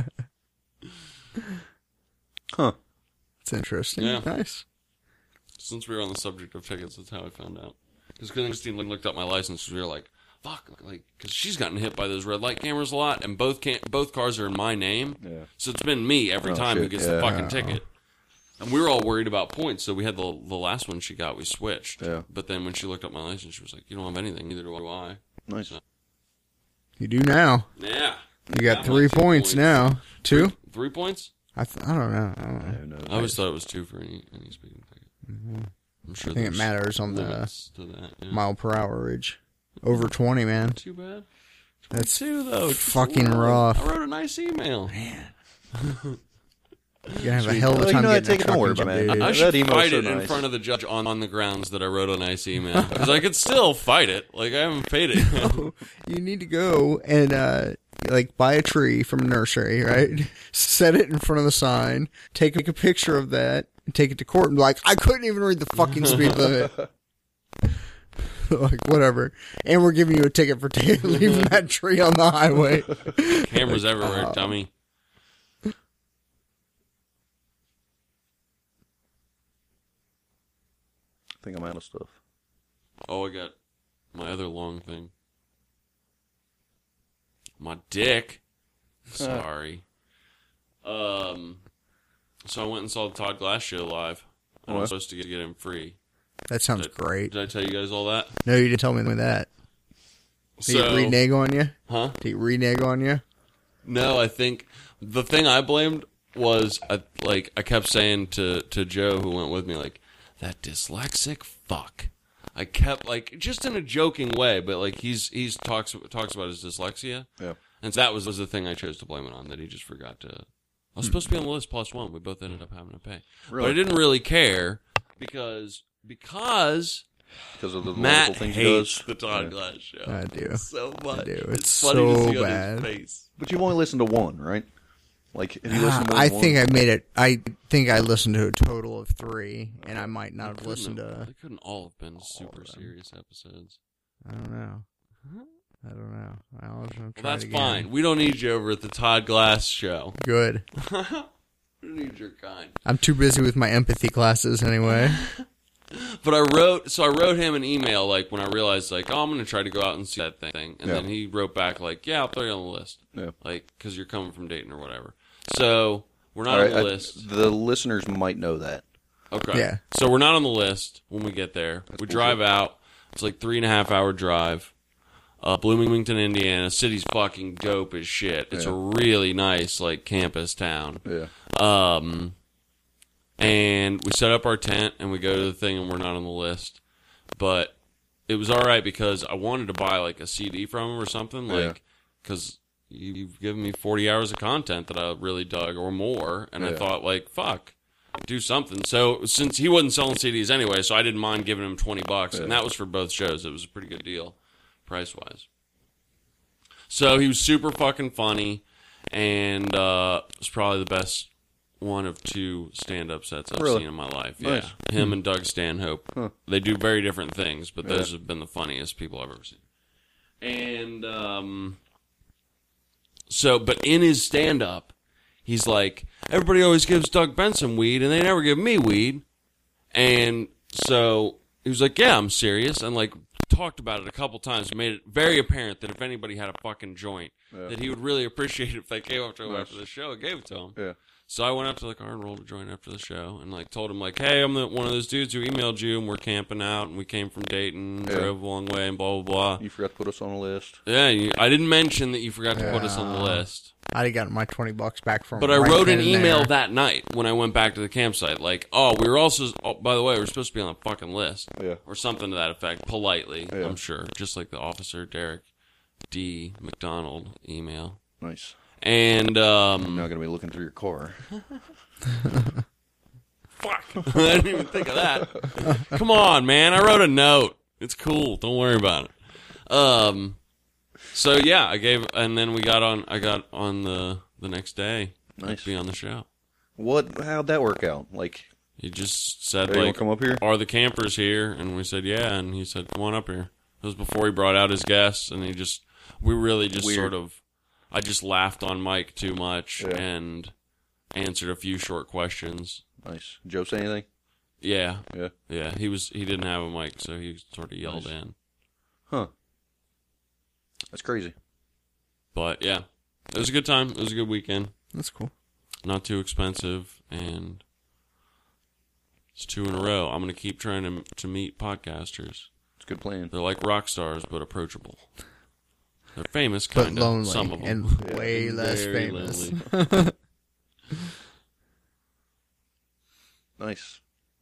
Huh. It's interesting. Yeah. Nice. Since we were on the subject of tickets, that's how I found out. Because Christine looked up my license, we were like, fuck, like, because she's gotten hit by those red light cameras a lot, and both cars are in my name. Yeah. So it's been me every Oh, time who shit, gets yeah. the fucking ticket. And we were all worried about points, so we had the last one she got, we switched. Yeah. But then when she looked up my license, she was like, "You don't have anything, neither do I." Nice. So, You do now. yeah. You got Got 3 my 2 points now. 2? 3 points? I don't know. I always thought it was 2 for any speeding ticket. I'm sure I think it there's matters on the limits to that. Yeah. mile per hour ridge. Over 20, man. Too bad. That's 22 though. fucking Ooh, rough. I wrote a nice email. You're gonna have a hell of a Well, time you know what, getting take that it, don't worry trucking about it. job, dude. I That should email's fight so it in nice. front of the judge on the grounds that I wrote a nice email. Because I could still fight it. Like, I haven't paid it. You need to go and like buy a tree from a nursery, right? Set it in front of the sign, take a picture of that, and take it to court and be like, I couldn't even read the fucking speed limit. Like, whatever. And we're giving you a ticket for leaving that tree on the highway. Cameras everywhere, dummy. I think I'm out of stuff. Oh, I got my other long thing. My dick. Sorry. So I went and saw the Todd Glass show live. And I was supposed to get him free. That sounds great. Did I tell you guys all that? No, you didn't tell me that. Did he So, renege on you? huh? Did he renege on you? No, I think the thing I blamed was I kept saying to Joe, who went with me, like, that dyslexic fuck. I kept, like, just in a joking way, but like he's talks about his dyslexia. Yeah. And so that was the thing I chose to blame it on, that he just forgot to. I was supposed to be on the list +1. We both ended up having to pay. Really? But I didn't really care because Because of the Matt wonderful things he hates does. the Todd Glass show. I do. So much. I do. It's It's funny to so see on bad. his face. But you've only listened to one, right? Like, if you listen to more I than think one, I made it. I think I listened to a total of 3, and I might not have listened to. They couldn't all have been super serious episodes. I don't know. I'll try Well, it that's again. fine. We don't need you over at the Todd Glass show. Good. We don't need your kind. I'm too busy with my empathy classes anyway. But I wrote him an email, like, when I realized, like, oh, I'm going to try to go out and see that thing. And Yeah. then he wrote back, like, yeah, I'll throw you on the list. Yeah. Like, because you're coming from Dayton or whatever. So, we're not all on right, the list. the listeners might know that. Okay. Yeah. So, we're not on the list when we get there. We drive out. It's like 3.5 hour drive. Bloomington, Indiana. City's fucking dope as shit. It's a really nice, like, campus town. Yeah. And we set up our tent and we go to the thing and we're not on the list. But it was all right because I wanted to buy like a CD from him or something, like, because you've given me 40 hours of content that I really dug or more. And I thought, like, fuck, do something. So since he wasn't selling CDs anyway, so I didn't mind giving him $20. And that was for both shows. It was a pretty good deal price wise. So he was super fucking funny. And it was probably the best one of 2 stand-up sets I've Really? seen in my life. Nice. Yeah, him and Doug Stanhope. Huh. They do very different things, but those have been the funniest people I've ever seen. And but in his stand-up, he's like, everybody always gives Doug Benson weed, and they never give me weed. And so he was like, yeah, I'm serious, and like talked about it a couple times, made it very apparent that if anybody had a fucking joint, that he would really appreciate it if they came up to him after the show and gave it to him. Yeah. So I went up to the car and rolled a joint after the show and like told him like, hey, I'm one of those dudes who emailed you and we're camping out and we came from Dayton, drove a long way and blah, blah, blah. You forgot to put us on the list. Yeah, I didn't mention that you forgot to put us on the list. I'd have gotten my $20 back from But him I right wrote then an and email there. that night when I went back to the campsite like, oh, we were also, by the way, we're supposed to be on the fucking list. Yeah. Or something to that effect, politely, Yeah. I'm sure. Just like the Officer Derek D. McDonald email. Nice. And, I'm not going to be looking through your car. fuck. I didn't even think of that. Come on, man. I wrote a note. It's cool. Don't worry about it. So yeah, and then I got on the next day. Nice. To be on the show. How'd that work out? Like, He just said, hey, you wanna like, come up here? are the campers here? And we said, yeah. And he said, come on up here. It was before he brought out his guests, and we really just Weird. sort of, I just laughed on Mike too much Yeah. and answered a few short questions. Nice. Joe say anything? Yeah. Yeah. Yeah, he didn't have a mic, so he sort of yelled Nice. in. Huh. That's crazy. But yeah, it was a good time. It was a good weekend. That's cool. Not too expensive, and It's 2 in a row. I'm going to keep trying to meet podcasters. It's a good plan. They're like rock stars, but approachable. They're famous, But kind of. lonely Some of them. and way less Very famous. lonely. Nice.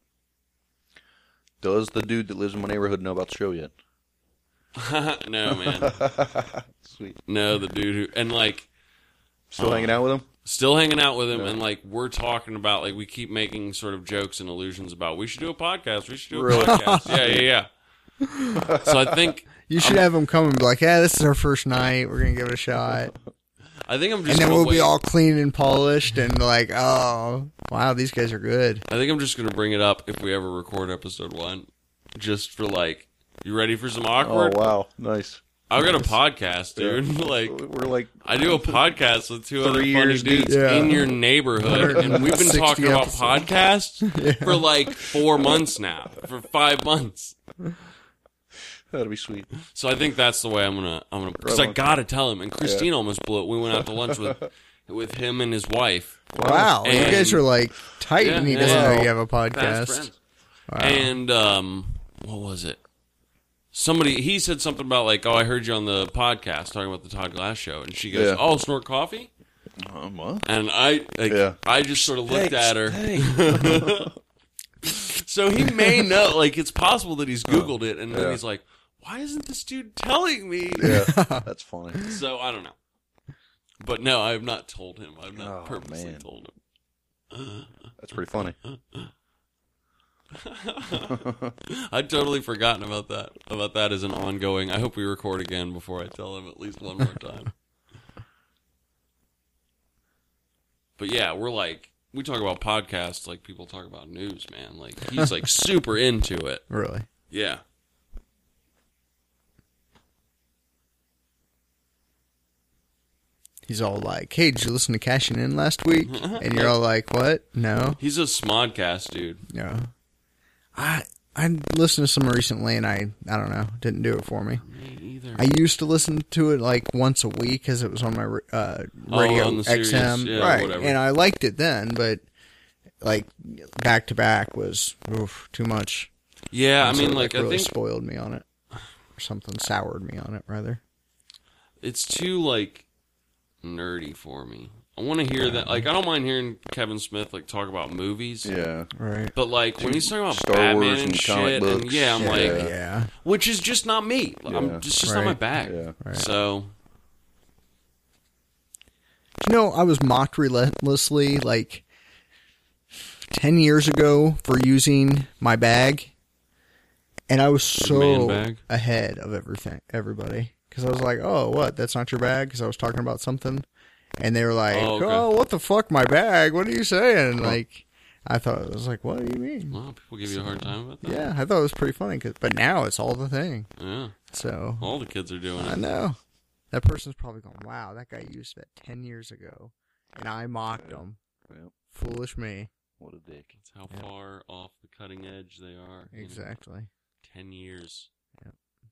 Does the dude that lives in my neighborhood know about the show yet? No, man. Sweet. No, the dude who... And, like... Still hanging out with him? Still hanging out with him, and, like, we're talking about... Like, we keep making sort of jokes and allusions about, we should do a podcast, we should do a podcast. Yeah. So I think... You should have them come and be like, yeah, this is our first night. We're going to give it a shot. I think I'm just And then gonna we'll be wait. all clean and polished and like, oh, wow, these guys are good. I think I'm just going to bring it up if we ever record episode 1. Just for, like... You ready for some Oh, awkward? wow. Nice. I've got a podcast, dude. Like, We're like... I do a podcast with 2 other 3 funny years deep. dudes Yeah. in your neighborhood, and we've been 160 talking about episodes. podcasts for like 4 months now, for 5 months. That'll be sweet. So I think that's the way I'm gonna, because I gotta tell him. And Christine almost blew it. We went out to lunch with him and his wife. Wow, you And- guys are like tight, and he Yeah, doesn't yeah. know you have a Fast podcast. friends. Wow. And what was it? He said something about like, oh, I heard you on the podcast talking about the Todd Glass show, and she goes, Yeah. oh, snort coffee. What? And I just sort of looked at her. So he may know, like, it's possible that he's Googled it, and then Yeah. he's like, why isn't this dude telling me? Yeah, that's funny. So, I don't know. But no, I have not told him. I've not Oh, purposely man. told him. That's pretty funny. I'd totally forgotten about that as an ongoing. I hope we record again before I tell him at least one more time. But yeah, we talk about podcasts like people talk about news, man. Like, he's like super into it. Really? Yeah. He's all like, hey, did you listen to Cashing In last week? And you're all like, what? No? He's a Smodcast dude. No. I listened to some recently, and I don't know, didn't do it for me. Me either. I used to listen to it like once a week because it was on my radio on the Sirius, XM, yeah, right? whatever. And I liked it then, but like back to back was too much. Yeah, I And so mean, it, like, I really think spoiled me on it, or something soured me on it rather. it's too, like, nerdy for me. I want to hear that. Like, I don't mind hearing Kevin Smith, like, talk about movies. Yeah. Right? But, like, when he's talking about Star Batman Wars and and shit, comic and books. yeah, I'm Yeah. like, Yeah. which is just not me. Yeah. It's just not my Right. bag. Yeah. Right. So, You know, I was mocked relentlessly like 10 years ago for using my bag, and I was Your man so bag? ahead of everybody. Because I was like, oh, what? That's not your bag? Because I was talking about something. And they were like, Oh, okay. oh, what the fuck, my bag? What are you saying? Like, I thought, it was like, what do you mean? well, people give you a hard time about that. Yeah, I thought it was pretty funny. But now it's all the thing. Yeah. So, All the kids are doing I it. know. That person's probably going, wow, that guy used that 10 years ago. And I mocked him. Yep. Foolish me. What a dick. That's how far off the cutting edge they are. you know. Exactly. 10 years. Yep.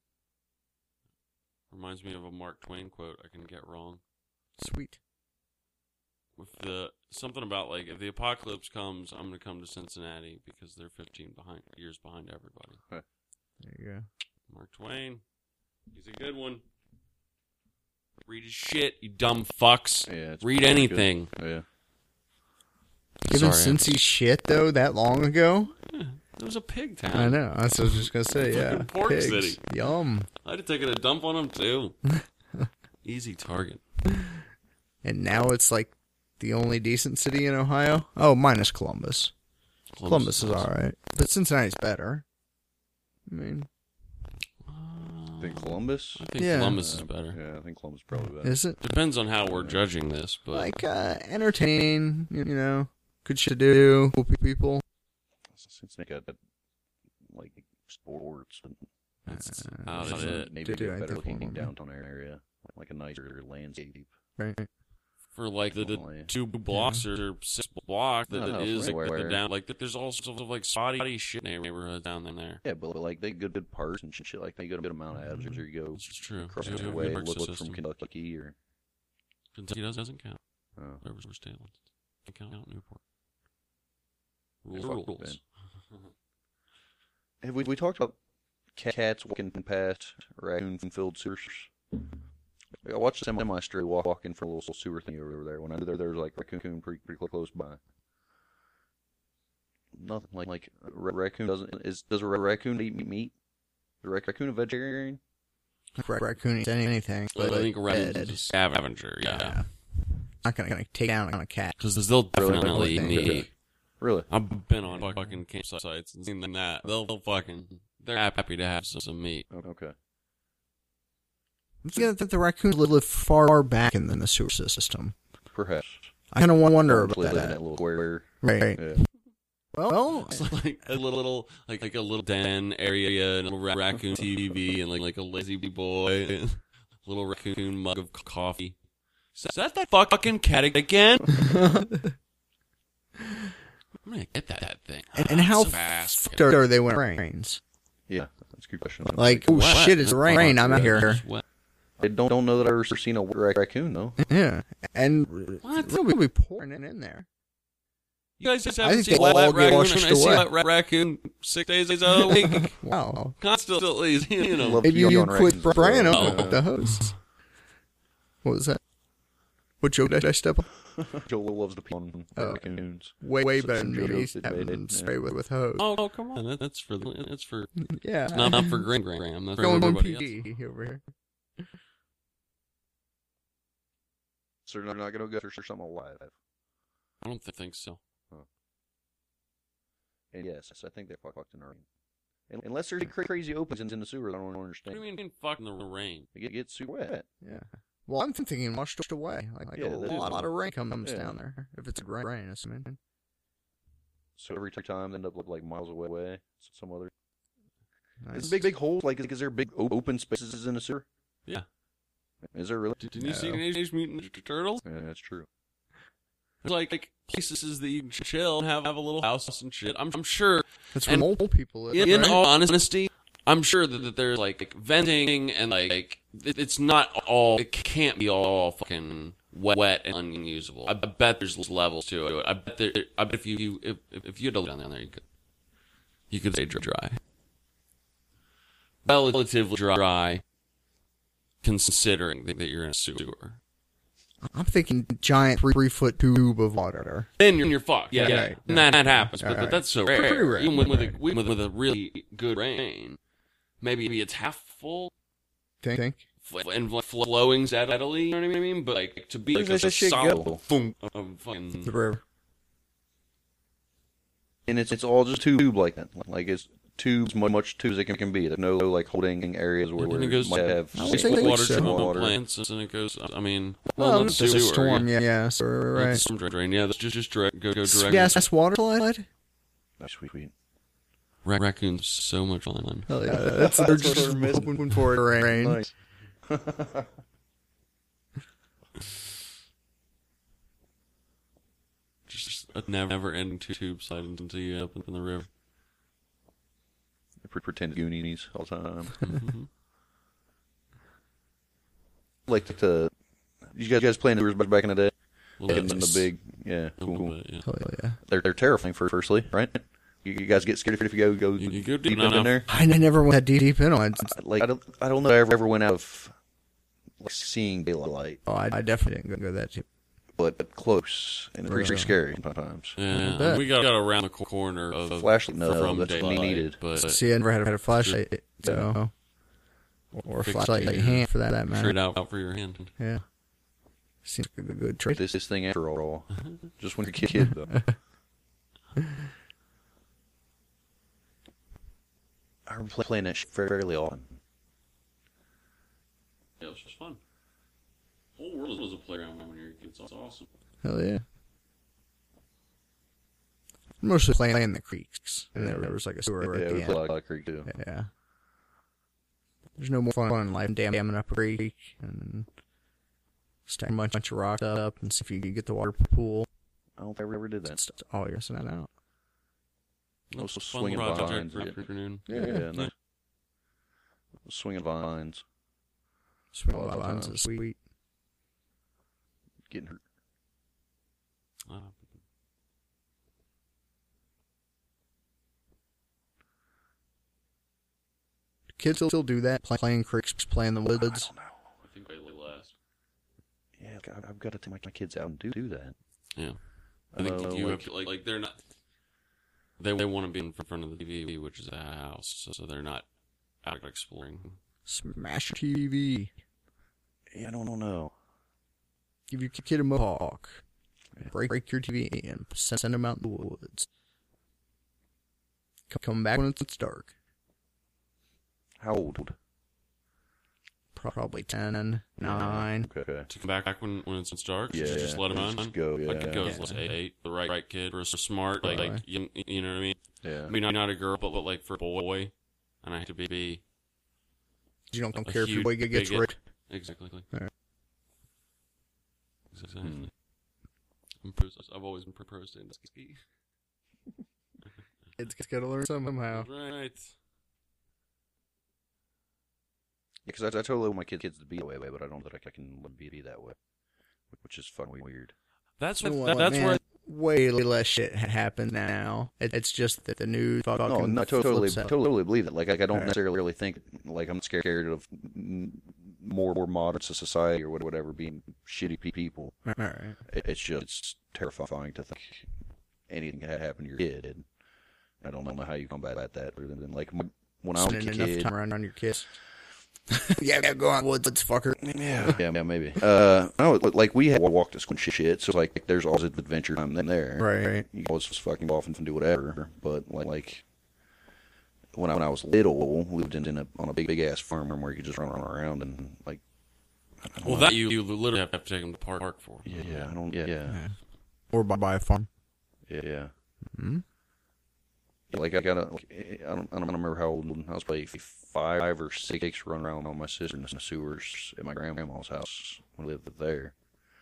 Reminds me of a Mark Twain quote I can get wrong. Sweet. With something about, like, if the apocalypse comes, I'm going to come to Cincinnati because they're 15 years behind everybody. There you go. Mark Twain. He's a good one. Read his shit, you dumb fucks. Yeah, it's Read pretty anything. good. Yeah. Given Sorry, Cincy shit, though, that long ago? It was a pig town. I know. That's what I was just going to say, yeah. Fucking Pork Pigs. City. Yum. I'd have taken a dump on him, too. Easy target. And now it's like the only decent city in Ohio? Oh, minus Columbus. Columbus is alright. But Cincinnati's better. I mean, Think Columbus? I think Yeah. Columbus is better. Yeah, I think Columbus is probably better. is it? Depends on how we're judging this, but Like, entertaining, you know, good shit to do, cool people. Since they got like sports and that's about it. maybe Dude, a I better think looking one. downtown area, like a nicer landscape. Right. For like the Definitely. 2 blocks or 6 blocks that No, it is right like where- the down, like there's all sorts of like spotty shit neighborhoods down there. Yeah, but like they good parks and shit like they got a good amount of ads. Or you go It's true. across You the have a way, good park look from system. Kentucky or Kentucky doesn't count. oh, Where's State? Can't count Newport. fuck Rules. have we talked about cats walking past raccoon-filled sewers? I watched a semi-stray walking from a little sewer thing over there. When I knew there was like raccoon pretty close by. Nothing like a raccoon does a raccoon eat meat? Is a raccoon a vegetarian? Raccoon eats anything. But I think a raccoon's dead. a scavenger, yeah. Not gonna take down a cat. Because they'll definitely eat Really? meat. Really? I've been on fucking campsites and seen that. They're happy to have some meat. Okay. Yeah, that the raccoons live far back in the sewer system. Perhaps. I kind of wonder Probably about live in that. that little square. Right. Yeah. Well, It's like a little den area and a little raccoon TV and like a lazy boy, and a little raccoon mug of coffee. Is that fucking cat again? I'm gonna get that thing. and how So fast. fucked are they when it rains? Yeah, that's a good question. Like, oh Wet. shit, it's rain. I'm out here. It's wet. I don't know that I've ever seen a raccoon though. Yeah, and What? they'll be pouring it in there. You guys just I haven't think seen they wet all get raccoon. washed I see away. wet raccoon 6 days out of the week. Wow. Constantly, you know. Love Maybe peeing you on quit raccoons as Brian well. up with the hose. What was that? What joke did I step on? Joel loves to pee on raccoons. Way Some better than me jokes that having made them it, spray with hose. Oh, come on. That's for Yeah. not for Graham. That's for Going everybody else. PD over here. So they're not going to go for something alive. I don't think so. And yes, I think they're fucked in the rain. Unless there's crazy openings in the sewer, I don't What understand. do you mean fucking the rain? It gets super wet. Yeah. Well, I'm thinking washed away. Like Yeah, a that is lot of rain comes yeah. down there. If it's a rain, assuming. So every time they end up like miles away. Some other. Nice. Is big holes? Like, is there big open spaces in the sewer? Yeah. Is there really? Didn't you No. see Teenage Mutant Ninja Turtles? Yeah, that's true. There's like places that you can chill and have a little house and shit. I'm sure. That's where and old people live. In right? all honesty, I'm sure that there's like venting and like it's not all. It can't be all fucking wet and unusable. I bet there's levels to it. I bet if you had to live down there, you could stay dry, relatively dry, considering that you're in a sewer. I'm thinking giant 3-foot tube of water. Then you're fucked. Yeah, right. And that happens, but Right. that's so Pretty rare. rare. Even with a really good rain, maybe it's half full Think? and flowing steadily. You know what I mean? But like to be Where like does a that shit solid go? boom of fucking. The river. And it's all just tube like that. Like it's tubes, much tubes it can be. There's no like holding areas where And it goes you might have I would say water so. treatment water. plants, and it goes. I mean, Well, not it's sewer, a storm. Yeah. So, Not right. the storm drain. Yeah, that's just direct. Go direct. Gas water slide? Oh, sweet. Raccoons so much fun. Hell yeah. That's they're what just we're missing. hoping for it to rain. Nice. Just a never-ending tube sliding until you end up in the river. Pretend Goonies all the time. Mhm. Like to, you guys playing the rivers back in the day? A little And then bit. the big, yeah, A cool, little cool. bit, yeah. Hell yeah. They're terrifying firstly, right? You guys get scared if you go You go deep deep in enough. there. I never went that deep into it. Like I don't know if I ever went out of like seeing daylight, Oh, I definitely didn't go that deep. but close and it's Really? pretty scary sometimes. Yeah, bet. we got around the corner of Flashlight, no, from that's daylight, needed. but See, I never had a flashlight, so or a Fix flashlight in your- your hand for that matter. straight out for your hand. Yeah, seems like a good trick. This thing after all, just when you're a kid though. I remember playing that shit fairly often. Yeah, it was just fun. The whole world was a playground when you were a kid. It's awesome. Hell yeah. Mostly playing in the creeks, and there was like a sewer Yeah, at we the played a end. lot of Creek too. Yeah. There's no more fun in life than damming up a creek and stack a bunch of rocks up and see if you can get the water pool. I don't think I ever did that. Oh, you're missing that out. No, Fun swinging project vines. for Yeah, afternoon. yeah, nice. Swinging vines, Swing Oh, vines times. is sweet. getting hurt. Uh, kids still do that? Playing creeks, playing the I woods. don't know. I think they last. Yeah, I've got to take my kids out and do that. Yeah. I think you like, have to, like they're not. They want to be in front of the TV, which is a house, so they're not out exploring. Smash TV. yeah, I don't know. Give your kid a mohawk. Break your TV and send them out in the woods. Come back when it's dark. How old? Probably 10, 9. Okay. To come back when it's dark, Yeah, just let them on. just go, Like yeah. it goes, let's say 8, the right kid, or smart, like Right. you know what I mean? Yeah. I mean, not a girl, but like for a boy, and I have to be You don't a care if your huge boy gets bigot. raped. Exactly. Right. Exactly. I've always been proposed to ski. Kids gotta learn somehow. Right. Because I totally want my kids to be that way, but I don't think I can let them be that way, which is fucking weird. That's You know what, what, that's man, where way less shit happens now. It's just that the news fucking No, I totally flips out. believe it. Like I don't necessarily think like I'm scared of more modern society or whatever being shitty people. All right. It's terrifying to think anything could happen to your kid. And I don't know how you combat that. Other than like when I was a Spending enough kid. time around on your kids. yeah, go on, woods, fucker. Yeah, maybe. No, like we had walked to school and shit, so like there's always adventure time there. Right. You always just fucking go off and do whatever. But like when I was little, we lived on a big ass farm where you could just run around and like. I don't well, know. that you literally have to take them to park for. Yeah, I don't. Yeah. Or buy a farm. Yeah. Hmm? Like I don't remember how old I was, probably 5 or 6, running around with my sister in the sewers at my grandma's house. We lived there.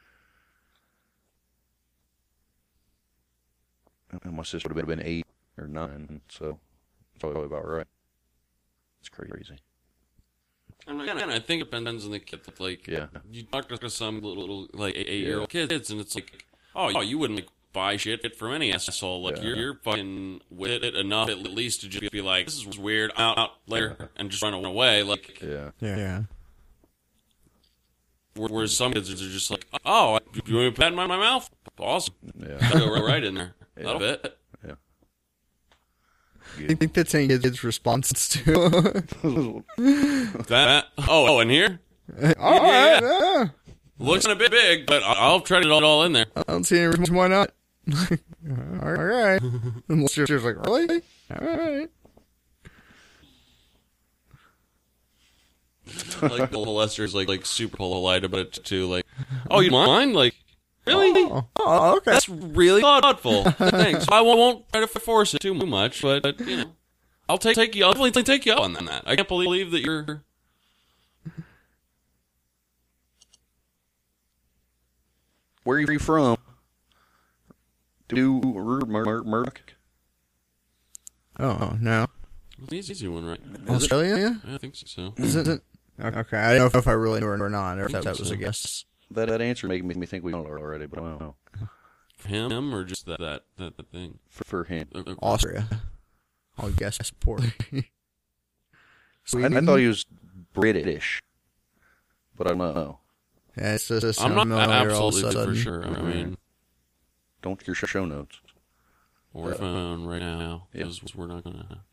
And my sister would have been 8 or 9, so it's probably about right. It's crazy. And again, I think it depends on the kid. Like, Yeah. you talk to some little like 8-year-old kids, and it's like, oh, you wouldn't like buy shit from any asshole. Like you're fucking with it enough at least to just be like, this is weird. Out later, and just run away. Like, Yeah. whereas some kids are just like, oh, you want me to put that in my mouth? Awesome. Yeah. I'll go right in there. That'll fit. I think that's any kid's responses to. That. Oh, in here All right. Yeah. looks a bit big, but I'll try to get it all in there. I don't see any reason why not. All right. And Lester's like, really? All right. Like Lester's like super polite about it too. Like, oh, you mind? Like, really? Oh, okay. That's really thoughtful. Thanks. I won't try to force it too much, but you know, I'll take you. I'll definitely take you up on that. I can't believe that you're. Where are you from? Do Murdoch? Oh, no. The easy one, right? Australia? I think so. Is it? Okay, I don't know if I really knew or not, or if that was a guess. That answer made me think we know already, but I don't know. Him or just that thing? For him. Austria. I'll guess poorly. I thought he was British, but I don't know. Yeah, it's just I'm not familiar all of a absolutely for sudden. sure. I mean, Don't get your show notes. or phone right now Yeah. because we're not gonna.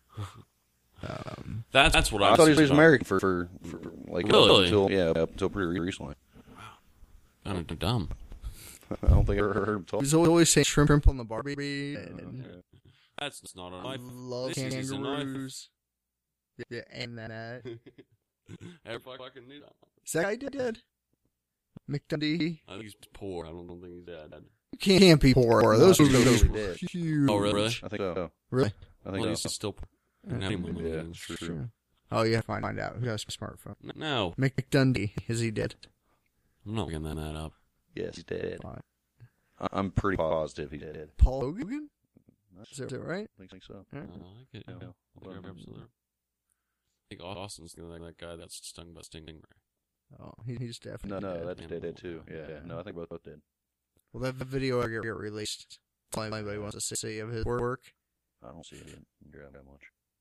That's what I thought he was about. American for like Really? up until pretty recently. Kind of dumb. I don't think I ever heard him talk. He's always saying shrimp on the Barbie. And That's not a knife. love This is a knife. kangaroos. Yeah, and that. Every fucking need. Is that guy dead? McDundee? I think he's poor. I don't think he's dead. You can't be poor. Those he's movies totally were dead. huge. Oh, really? I think so. Really? I think Well, so. he's still poor. Now, Yeah, true. Oh, you have to find out. Who has a smartphone? No, McDundee. Is he dead? I'm not looking that up. Yes, he's dead. Fine. I'm pretty positive he's dead. Paul Hogan? Is that right? I think so. Yeah. I get it. Yeah. I think you're absolutely right. I think Austin's that guy that's stung by a stingray. Oh, he's definitely No, dead. that's dead too. Yeah. No, I think both did. Well, that video will get released. If anybody wants to see of his work. I don't see it yet. That much.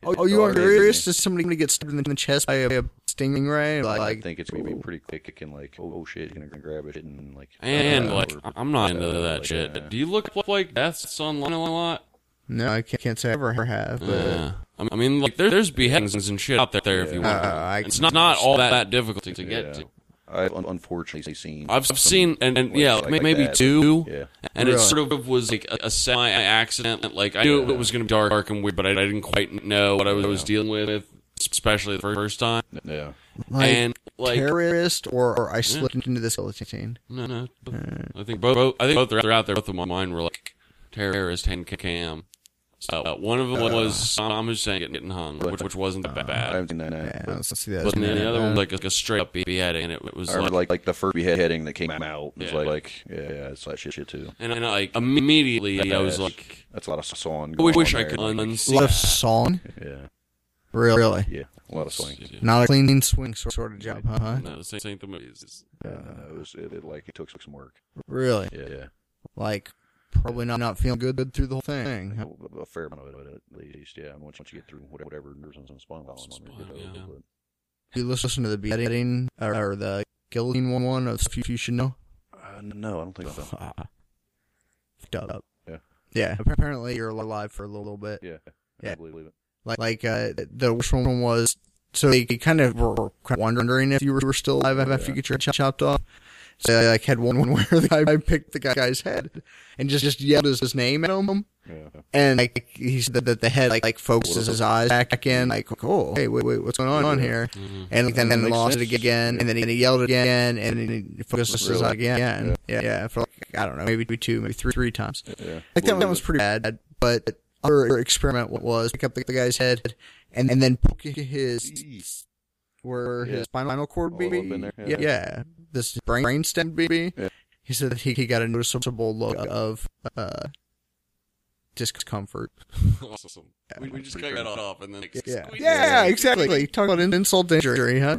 Oh, you are curious? Does somebody get stabbed in the chest by a stingray? I think it's gonna be pretty quick and like, oh shit, you're gonna grab it and like. And like, I'm not into that like, shit. Do you look up like deaths online a lot? No, I can't say I ever have. But Yeah. I mean, like, there's beheadings and shit out there if you want. It's not all that difficult to get to. I've unfortunately seen. I've seen, and yeah, like maybe that. two. Yeah. And it sort of was like a semi-accident. Like, I knew it was going to be dark and weird, but I didn't quite know what I was dealing with, especially the first time. Yeah. And, like, terrorist or I slipped into this guillotine. No. I think both are out there. Both of mine were like terrorist and cam. So one of them was Saddam Hussein getting hung, which wasn't that I bad. haven't seen that. Yeah, let's see that. But then the other one was like a straight up beheading, and it was I remember like the first beheading that came out was like it's that shit too. and like immediately I was like, That's a lot of sawing. I wish I there. could a unsee lot of that. sawing. Yeah. Really? Yeah. A lot of swing. Not a clean swing sort of job, huh? No, this ain't the movies. It took some work. Really? Yeah. Like, probably not feeling good through the whole thing. A fair amount of it, at least. Yeah. Once you get through whatever nerves and spinal column Yeah. You listen to the beheading or the guillotine one of Stuff You Should Know? No, I don't think so. Fucked up. Yeah. Yeah. Apparently you're alive for a little bit. Yeah. Yeah. I believe it. The worst one was, so they kind of were wondering if you were still alive after you get your head chopped off. So they like had one where the guy picked the guy's head and just yelled his name at him. Yeah. And like he said that the head like focuses his eyes back in, like, oh, hey, wait, what's going on here? Mm-hmm. And then Makes lost sense. it again, and then he yelled again, and then he focuses his eyes again. Yeah, for like, I don't know, maybe two, maybe three times. Yeah. Like that was pretty bad, but other experiment was pick up the guy's head and then poke his where his spinal cord be. All up in there, Yeah. This brain stem be. Yeah. He said that he got a noticeable look of discomfort. Awesome. We just cut that off and then Yeah. squeeze Yeah, it. exactly. Talk about insult to injury, huh?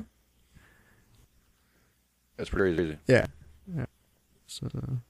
That's pretty crazy. Yeah. So,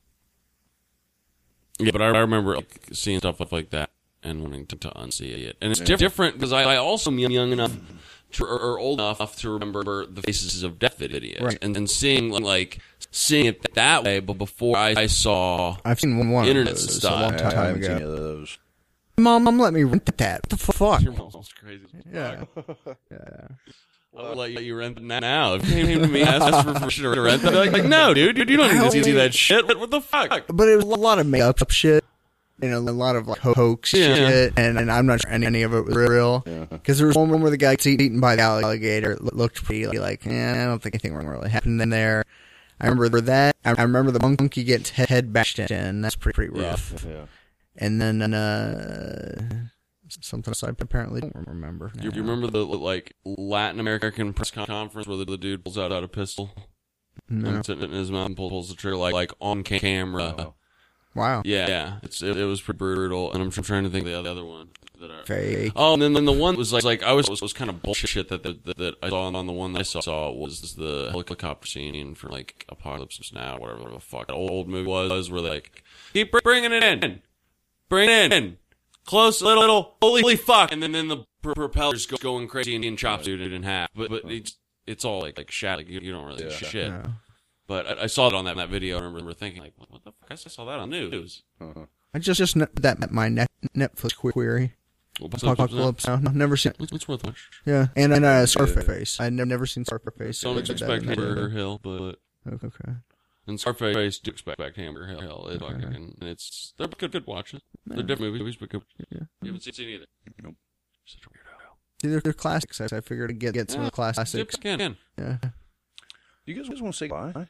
Yeah, but I remember like, seeing stuff like that and wanting to unsee it. And it's different because I also am young enough or old enough to remember the Faces of Death videos. Right. And seeing it that way, but before I saw I've seen one internet of those stuff. a long I time haven't seen ago. any of those. Mom, let me rent that. What the fuck? Your mom's crazy. Yeah. Yeah. I would let you rent it now. If you came to me and asked for permission to rent it, I'd be like, no, dude, you don't need to see that shit. What the fuck? But it was a lot of make-up shit. You know, a lot of like hoax shit, and I'm not sure any of it was real. Because there was one where the guy gets eaten by the alligator. It looked pretty like, I don't think anything really happened in there. I remember that. I remember the monkey gets head bashed in. That's pretty rough. Yeah. And then something else I apparently don't remember. You remember the Latin American press conference where the dude pulls out a pistol No. and sitting in his mouth and pulls the trigger like on camera? Oh. Wow. Yeah. It was pretty brutal, and I'm trying to think of the other one that I. Fake. Oh, and then the one was like I was kind of bullshit that I saw on the one that I saw was the helicopter scene from like Apocalypse Now, whatever the fuck that old movie was, where they like keep bringing it in, bring it in, close little, holy fuck, and then the propellers going crazy and chops dude in half, but it's all like shat, like you don't really see shit. No. But I saw it on that video. I remember thinking like, what the fuck? I saw that on news. I just that my Netflix query. Apocalypse Now. No, never seen. It's worth watch. Yeah, and Scarface. I've never seen Scarface. Don't expect Hamburger Hill, but Okay. and Scarface do expect Hamburger Hill. And they're good watches. They're different movies, but good. Yeah. You haven't seen either. Nope. Such a weirdo. See, they're classics. I figured to get some of the classics. Zips can. Yeah. You guys want to say goodbye?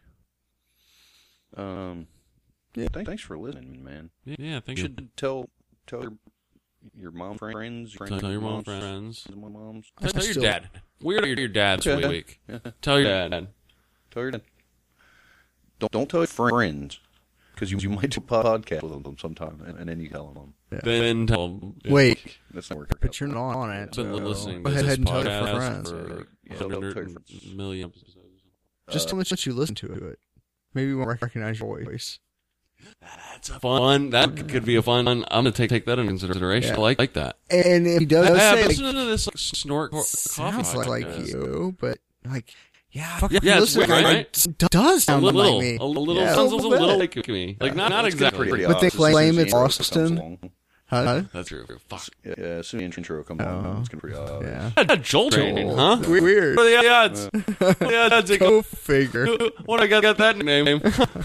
Yeah. Thanks for listening, man. Yeah, thank You you. should tell your mom friends. Tell your mom friends. My mom's. Tell your dad. We're your dad this Okay. week. Tell your dad. Tell your dad. Don't tell your friends, because you might do a podcast with them sometime, and then you tell them. Then tell them. Wait, That's not working. but you're not on it. I've been so listening go to this ahead and tell your podcast friends. for Yeah, tell your 100 friends. million episodes. Just tell them that you listen to it. Maybe we won't recognize your voice. That's a fun. That could be a fun. I'm gonna take that into consideration. Yeah. I like that. And if he does say, listen to this snort coffee sounds like podcast. you, but like, yeah, Yeah, it's weird, right? It does A sound little, like me. a little, Yeah, sounds a bit. little like me. Like not exactly. Pretty But they obvious as claim soon as it's the intro comes Austin. along. Huh? That's true. Fuck. Yeah, as soon as the intro comes on, it's gonna be pretty obvious. Yeah. Joel training, huh? Weird. What are the odds? Yeah, that's Go figure. What I got that name?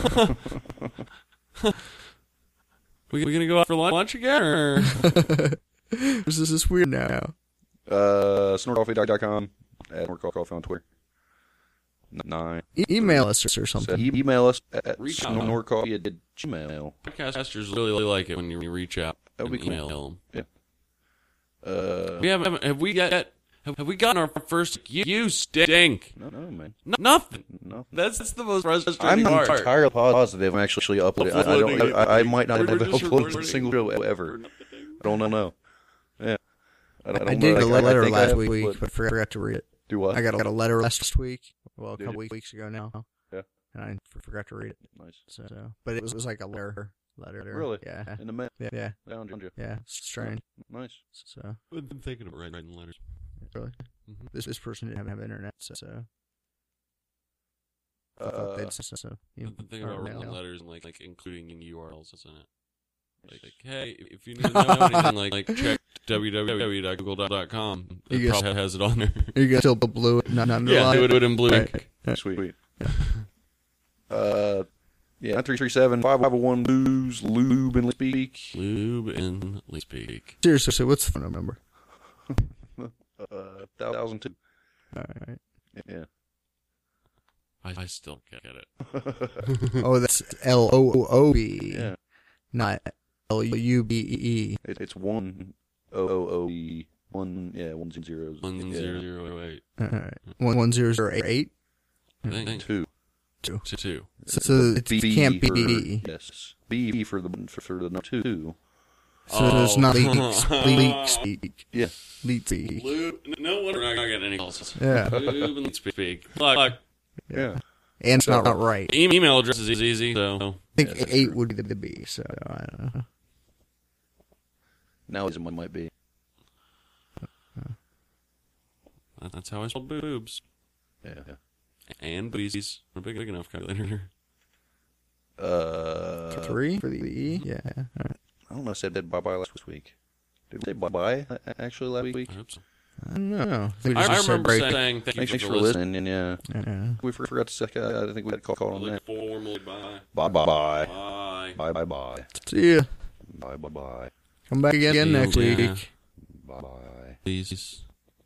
we gonna go out for lunch again? Or? This is weird now. Snortcoffee.com, @snortcoffee on Twitter. 9. Email us or something. Email us at Reach out. snortcoffee@gmail. Podcasters really like it when you reach out That would and be cool. email them. Yeah. Have we gotten our first you stink? No, man. Nothing. Nothing. That's the most frustrating I'm not part. entirely positive I'm actually uploaded. I might not have We're just uploaded a recording single show ever. I don't know. Yeah. I don't did know. a letter think I last have, week, but forgot to read it. Do what? I got a letter last week. Well, a Did couple you? weeks ago now. Yeah. And I forgot to read it. Nice. So, but it was like a letter. Really? Yeah. In the mail. Yeah. Found you. Yeah. Strange. Nice. So, I've been thinking about writing letters. really, Mhm. this person didn't have internet, so. I thought they'd so you I've been thinking or about writing mail. letters and like including in URLs, isn't it? Like, hey, if you need to know anything, like check www.google.com. It You probably has it on there. You got still blue, not Yeah, underlined. do it in blue Right. ink. Sweet. Yeah, 937-501 booze, lube, and speak. Lube and speak. Seriously, so what's the phone number? 1002. All right. Yeah. I still can't get it. Oh, that's LOOB, Yeah. not LUBE. It's 100. 1 zeros. 10008. All right. 11008. I think 2. Two. two. So it can't be for, B. Yes. B for the number 2. So it's not leak Oh. speak. Yeah. Leak speak. Lube. No wonder I'm not getting any calls. Yeah. Lube and speak. Look, Yeah. And it's not right. email address is easy, so. I think 8 would be the B, so I don't know. Now it might be. That's how I spelled boobs. Yeah. And boobies. A big enough calculator. 3 for the E? Yeah. All right. I don't know. I said that bye-bye last week. Did we say bye-bye actually last week? I hope so. I don't know. We I just said remember break. saying thank you Thanks for listening. And yeah, Yeah. we forgot to say. I think we had a call on Like that. formally bye. Bye-bye. Bye. Bye-bye. See ya. Bye-bye. Come back again next Yeah. week. Bye-bye. Please.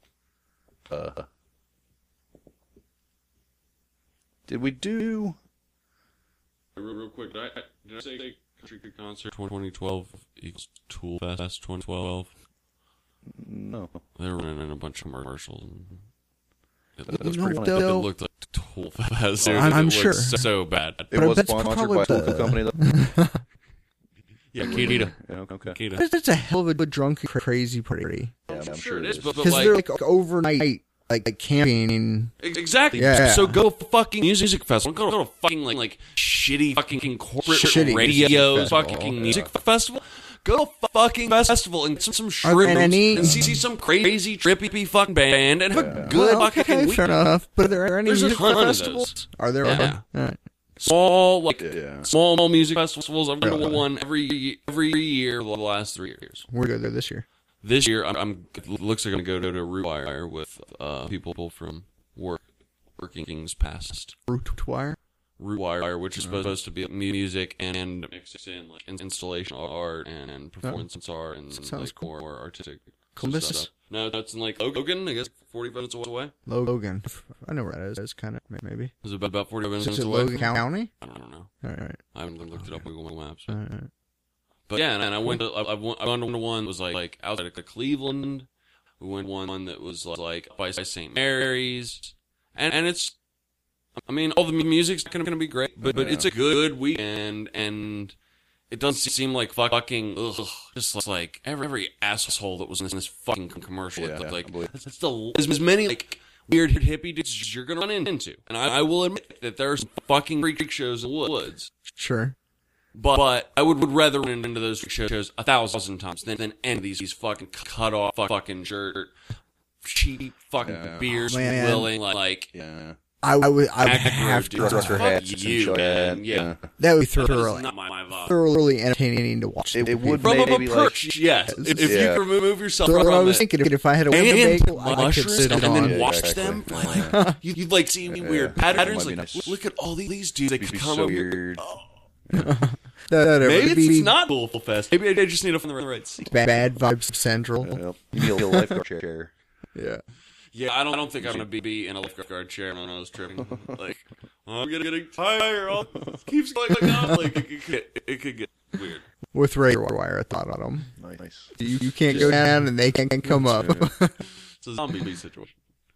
Did we do... Real quick, did I say Country Concert 2012 equals Tool Fest 2012? No. They were running a bunch of commercials. And it, That's You pretty know, funny. it they'll- looked like Tool Fest. Dude. I'm It looked sure. so bad. It But I was bet sponsored probably by the- Tool Company, though? Yeah, Kita. Yeah, okay. Kita. It's a hell of a drunk, crazy party. Yeah, I'm sure it is, but Because like, they're like overnight, like camping. exactly. Yeah. So go fucking music festival. Go to fucking like shitty fucking corporate Shitty radio music festival, fucking music festival. Go to fucking festival and get some And shrooms any- and see some crazy trippy fucking band and have a good Well, fucking okay, weekend. fair enough. But are there any There's a music ton of festivals? those. Are there? Yeah. All right. Small Yeah. small music festivals. I've been to Really? one every year for the last 3 years. We're good there this year. This year, I'm it looks like I'm going to go to Rootwire with people from Working Kings Past. Root wire. Rootwire, which is supposed to be music and mix in like installation art and performance art and Sounds like cool. more artistic Columbus? stuff. No, that's in like Logan, I guess 45 minutes away. Logan. I know where that is. Kind of maybe. It's about 45 minutes Is it away. Logan County? I don't know. All right. I haven't looked it up on Google Maps. All right. But yeah, and I went to I went to one that was like outside of Cleveland. We went to one that was like by St. Mary's, and it's, I mean, all the music's gonna be great, but it's a good weekend, and it doesn't seem like fucking just like every asshole that was in this fucking commercial. Yeah, like I believe. that's as many like weird hippie dudes you're gonna run into, and I will admit that there are some fucking freak shows in the woods. Sure. But I would rather run into those shows 1,000 times than any of these fucking cut off fucking shirt, cheap fucking beers, Man. willing like. Yeah. I would have to. Trucker hats and you, shit like man. that. Yeah. That would be That is thoroughly, not my vibe. thoroughly entertaining to watch. It would From maybe a like perch, yes. If you Yeah. can remove yourself So from what I was it. thinking, if I had a And bagel, I could mushrooms, sit and on. then Yeah, watch exactly. them. Like, you'd like see weird patterns. Might be Like, nice. look at all these dudes. They It'd could be come so over here. weird. That Maybe would be it's not Bull Fest. Maybe I just need to find the right seat. bad vibes central. Yep. You need a lifeguard chair. Yeah. Yeah, I don't think I'm gonna be in a lifeguard chair when I was tripping. Like, I'm getting tired. It keeps going up. Like, it could get weird. With razor wire at the bottom. Nice. You can't go down and they can't come up. It's a zombie situation.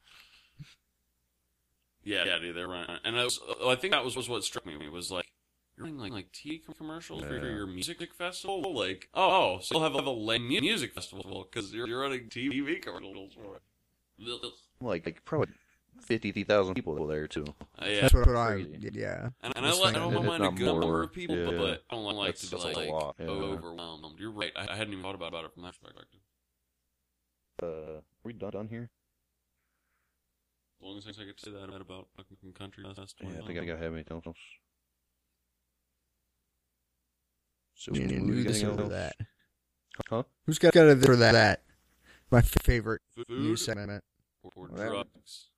Yeah, dude, they're running. And I think that was what struck me. Was like, you're running like TV commercials for your music festival. Like, so you'll have a lame music festival because you're running TV commercials for it. Like probably 50,000 people there too. Yeah. That's what I. Crazy. Yeah. And I Just don't thinking. mind a Not good more. number of people, Yeah. but I don't like to That's be a like lot, yeah. overwhelmed. You're right. I hadn't even thought about it from that perspective. Are we done here? As long as I could say that about fucking country festival. Yeah, I think I gotta have anything else. So You movie knew this anything or else? that. Huh? Who's got a this or that? My favorite Food news segment. or Whatever. drugs.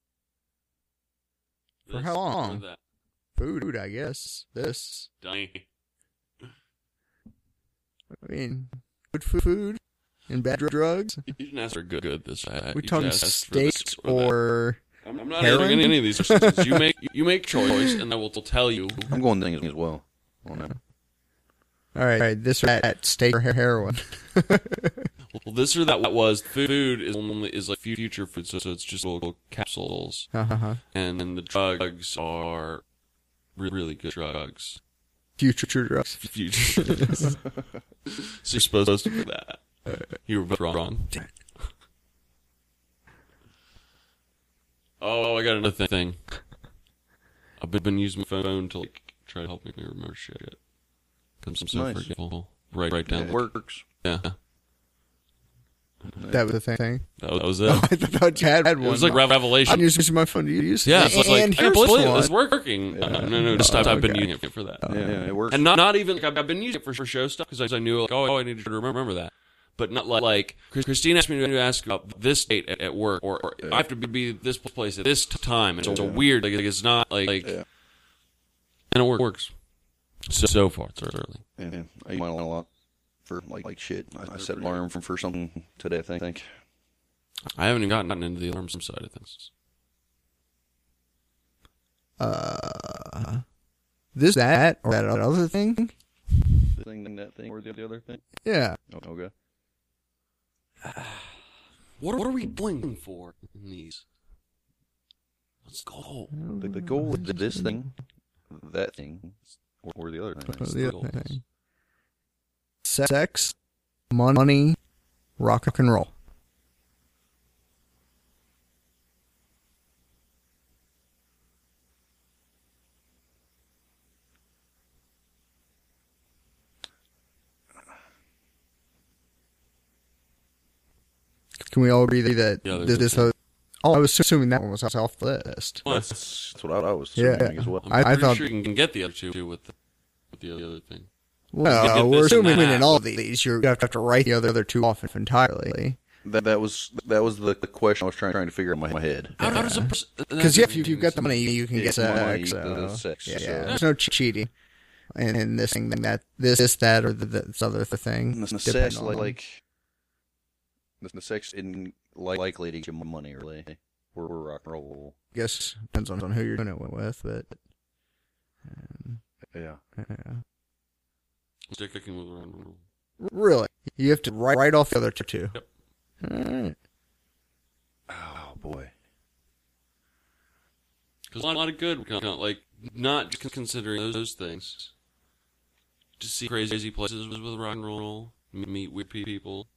For This how or long? that. Food, I guess. This. Dang. I mean, good food and bad drugs. You didn't ask for good this. We you talking just asked for this steaks or that. or I'm not heroin? answering any of these questions. You make choice, and I will tell you. I'm going things as well. On that. all right, this or that, steak or heroin. Well, this or that was food is like future food, so it's just little capsules, Uh-huh. and then the drugs are really good drugs. Future drugs. Future. So you're supposed to do that. You were both wrong. Oh, I got another thing. I've been using my phone to like try to help me remember shit. Because I'm so Nice. forgetful. Write down. It works. Yeah, That was the thing. that was it. I thought you had one. It was like revelation. I'm using my phone to use. Yeah, so it's like, and I here's can't believe it. one. It's working. No, just I've been using it for that. Yeah, it works. And not even, like, I've been using it for show stuff because I knew, like, I needed to remember that. But not like Christine asked me to ask about this date at work, or I have to be this place at this time. And it's weird. Like, it's not like, Yeah. and it works. So far, it's early. Yeah, I use mine a lot for like shit. I set an alarm for something today, I think. I haven't even gotten into the alarm side of things. This, that, or that other thing? The thing, that thing, or the other thing. Yeah. Oh, okay. What are we going for in these? Let's go. The goal is this thing, that thing, or the other thing. Or the the other goals. thing. Sex, money, rock and roll. Can we all agree that Yeah, this? Oh, I was assuming that one was off the list. Well, That's what I was Yeah. assuming as well. I'm I pretty thought- sure you can get the other two with the other thing. Well, get we're this and assuming that. in all of these you have to write the other two off entirely. That was the question I was trying to figure out in my head. How does a person? Because if you've got the money, you can Yeah, get money, sex. the So, sex, yeah, so- there's no cheating. And this thing, that that, or this other thing. The depending sex, on- like the sex isn't likely to get you money, really. We're rock and roll. I guess depends on who you're doing it with, but Yeah. yeah. Sticking with around. Really, you have to write off the other two. Yep. All right. Oh boy. Because a lot of good, like not just considering those things. Just see crazy places with rock and roll, meet weird people.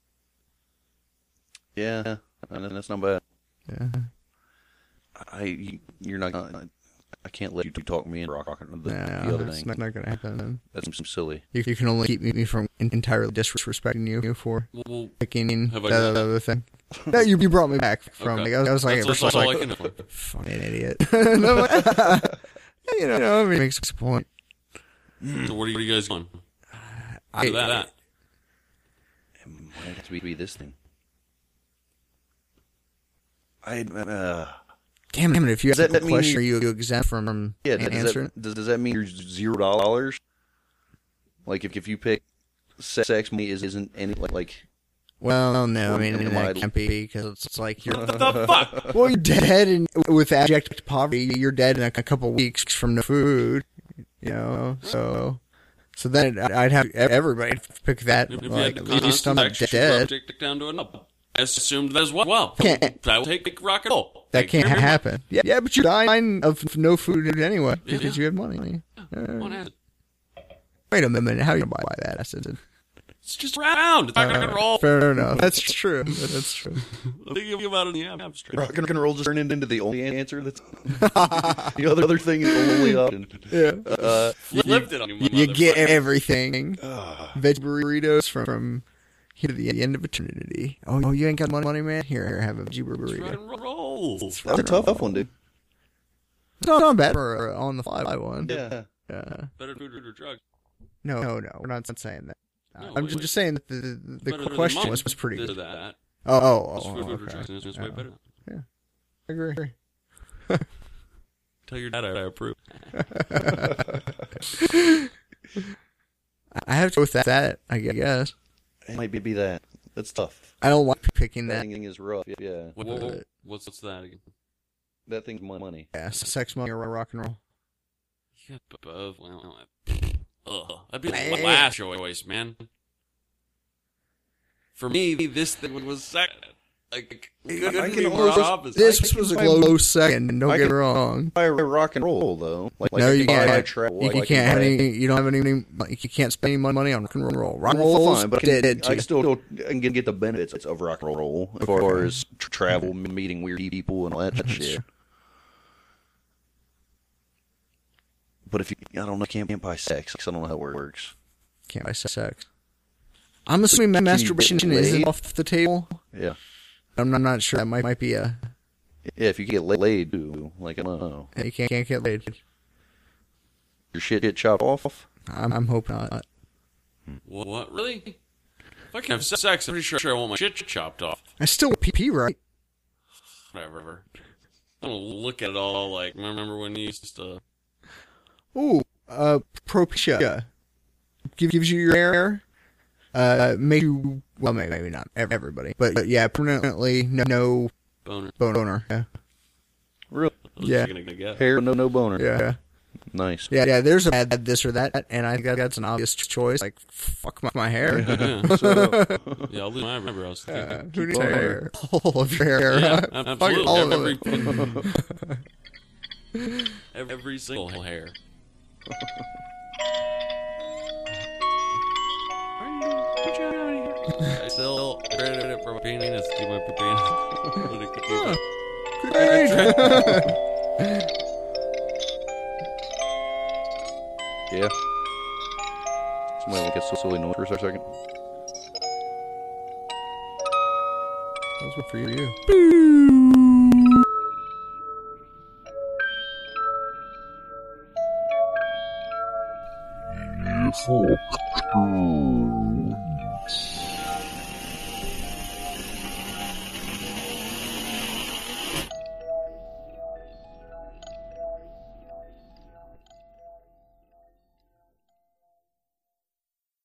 Yeah, and that's not bad. Yeah. You're not gonna. I can't let you talk me into rocking the No, other it's thing. not going to happen. That seems silly. You can only keep me from entirely disrespecting you for Well, picking have the I done that? other thing. No, you brought me back from. Okay. Like, I was like, That's first all I I was can like, do. fucking idiot. And I'm like, you know, it makes a point. So what are you guys doing? I- Do that. It might have to be this thing. Damn it! If you Does ask that a mean question, are you- you exempt from Yeah, answering? does that mean you're $0? Like if you pick sex, money isn't any like Well, no, I mean Am that I- can't be because it's like you're. What the fuck? Well, you're dead, and with abject poverty, you're dead in a couple weeks from no food. You know, so then I'd have everybody pick that. If you Like, had at least I'm not constant dead. subject down to a number. I assumed that as well. Can't- I will take rock and roll. That Thank can't you very happen. Yeah, but you're dying of no food anyway Yeah. because you have money. much. One acid. Wait a minute, how do you buy that? I said, It's just round. It's rock and roll. fair enough. That's true. That's true. I'm thinking about it in the abstract. rock and roll just turned into the only answer. That's the other thing is only option. Yeah. Flipped it on you, You get motherfucker. everything. Veg burritos from here to the end of eternity. Oh, you ain't got money, man? Here, have a veggie Rock burrito. and roll. That's a tough one, dude. No, not bad for on the fly one. Yeah. Better food or drugs. No, we're not saying that. No, I'm wait. just saying that the Better than question mine. was pretty This good. or that. Oh, This food or okay. drugs is way better. I agree. Tell your dad I approve. I have to go with that, I guess. It might be that. That's tough. I don't like picking That that. thing is rough. Yeah. What's that again? That thing's money. Yeah, sex, money, or rock and roll. Yeah, both. Well, that'd be the Hey. last choice, man. For me, this thing was second. Like, couldn't be more opposite. This was a close second. Don't I get can- me wrong. Buy rock and roll though. Like No, I you can buy can't. travel. You like, can't have buy- any. You don't have any. Like, you can't spend any money on rock and roll. Rock and Well, roll, fine, but I can still get the benefits of rock and roll as far as travel, meeting weird people, and all that shit. But if you, I don't know, can't buy sex. I don't know how it works. Can't buy sex. I'm assuming you masturbation get isn't laid? off the table. Yeah, I'm not sure. That might be a. yeah. If you get laid too, like I don't know, You can't get laid. your shit get chopped off. I'm hoping not. What? Really? If I can have sex, I'm pretty sure I want my shit chopped off. I still PP right. Whatever. I don't look at it all like, remember when you used to... Ooh, Propecia gives you your hair. Make you well, maybe not everybody, but yeah, permanently no Boner. boner. Yeah, Real Yeah. Gonna get. hair, no boner. yeah. Nice. Yeah, there's a bad this or that, and I think that's an obvious choice. Like, fuck my hair. Yeah. So, Yeah, I'll lose my eyebrows. Who needs hair? All of your hair. Yeah, Fuck absolutely. all of it. Every single hair. I still credit for penis to my penis. yeah. Somebody like a silly noise for a second. That was one for you.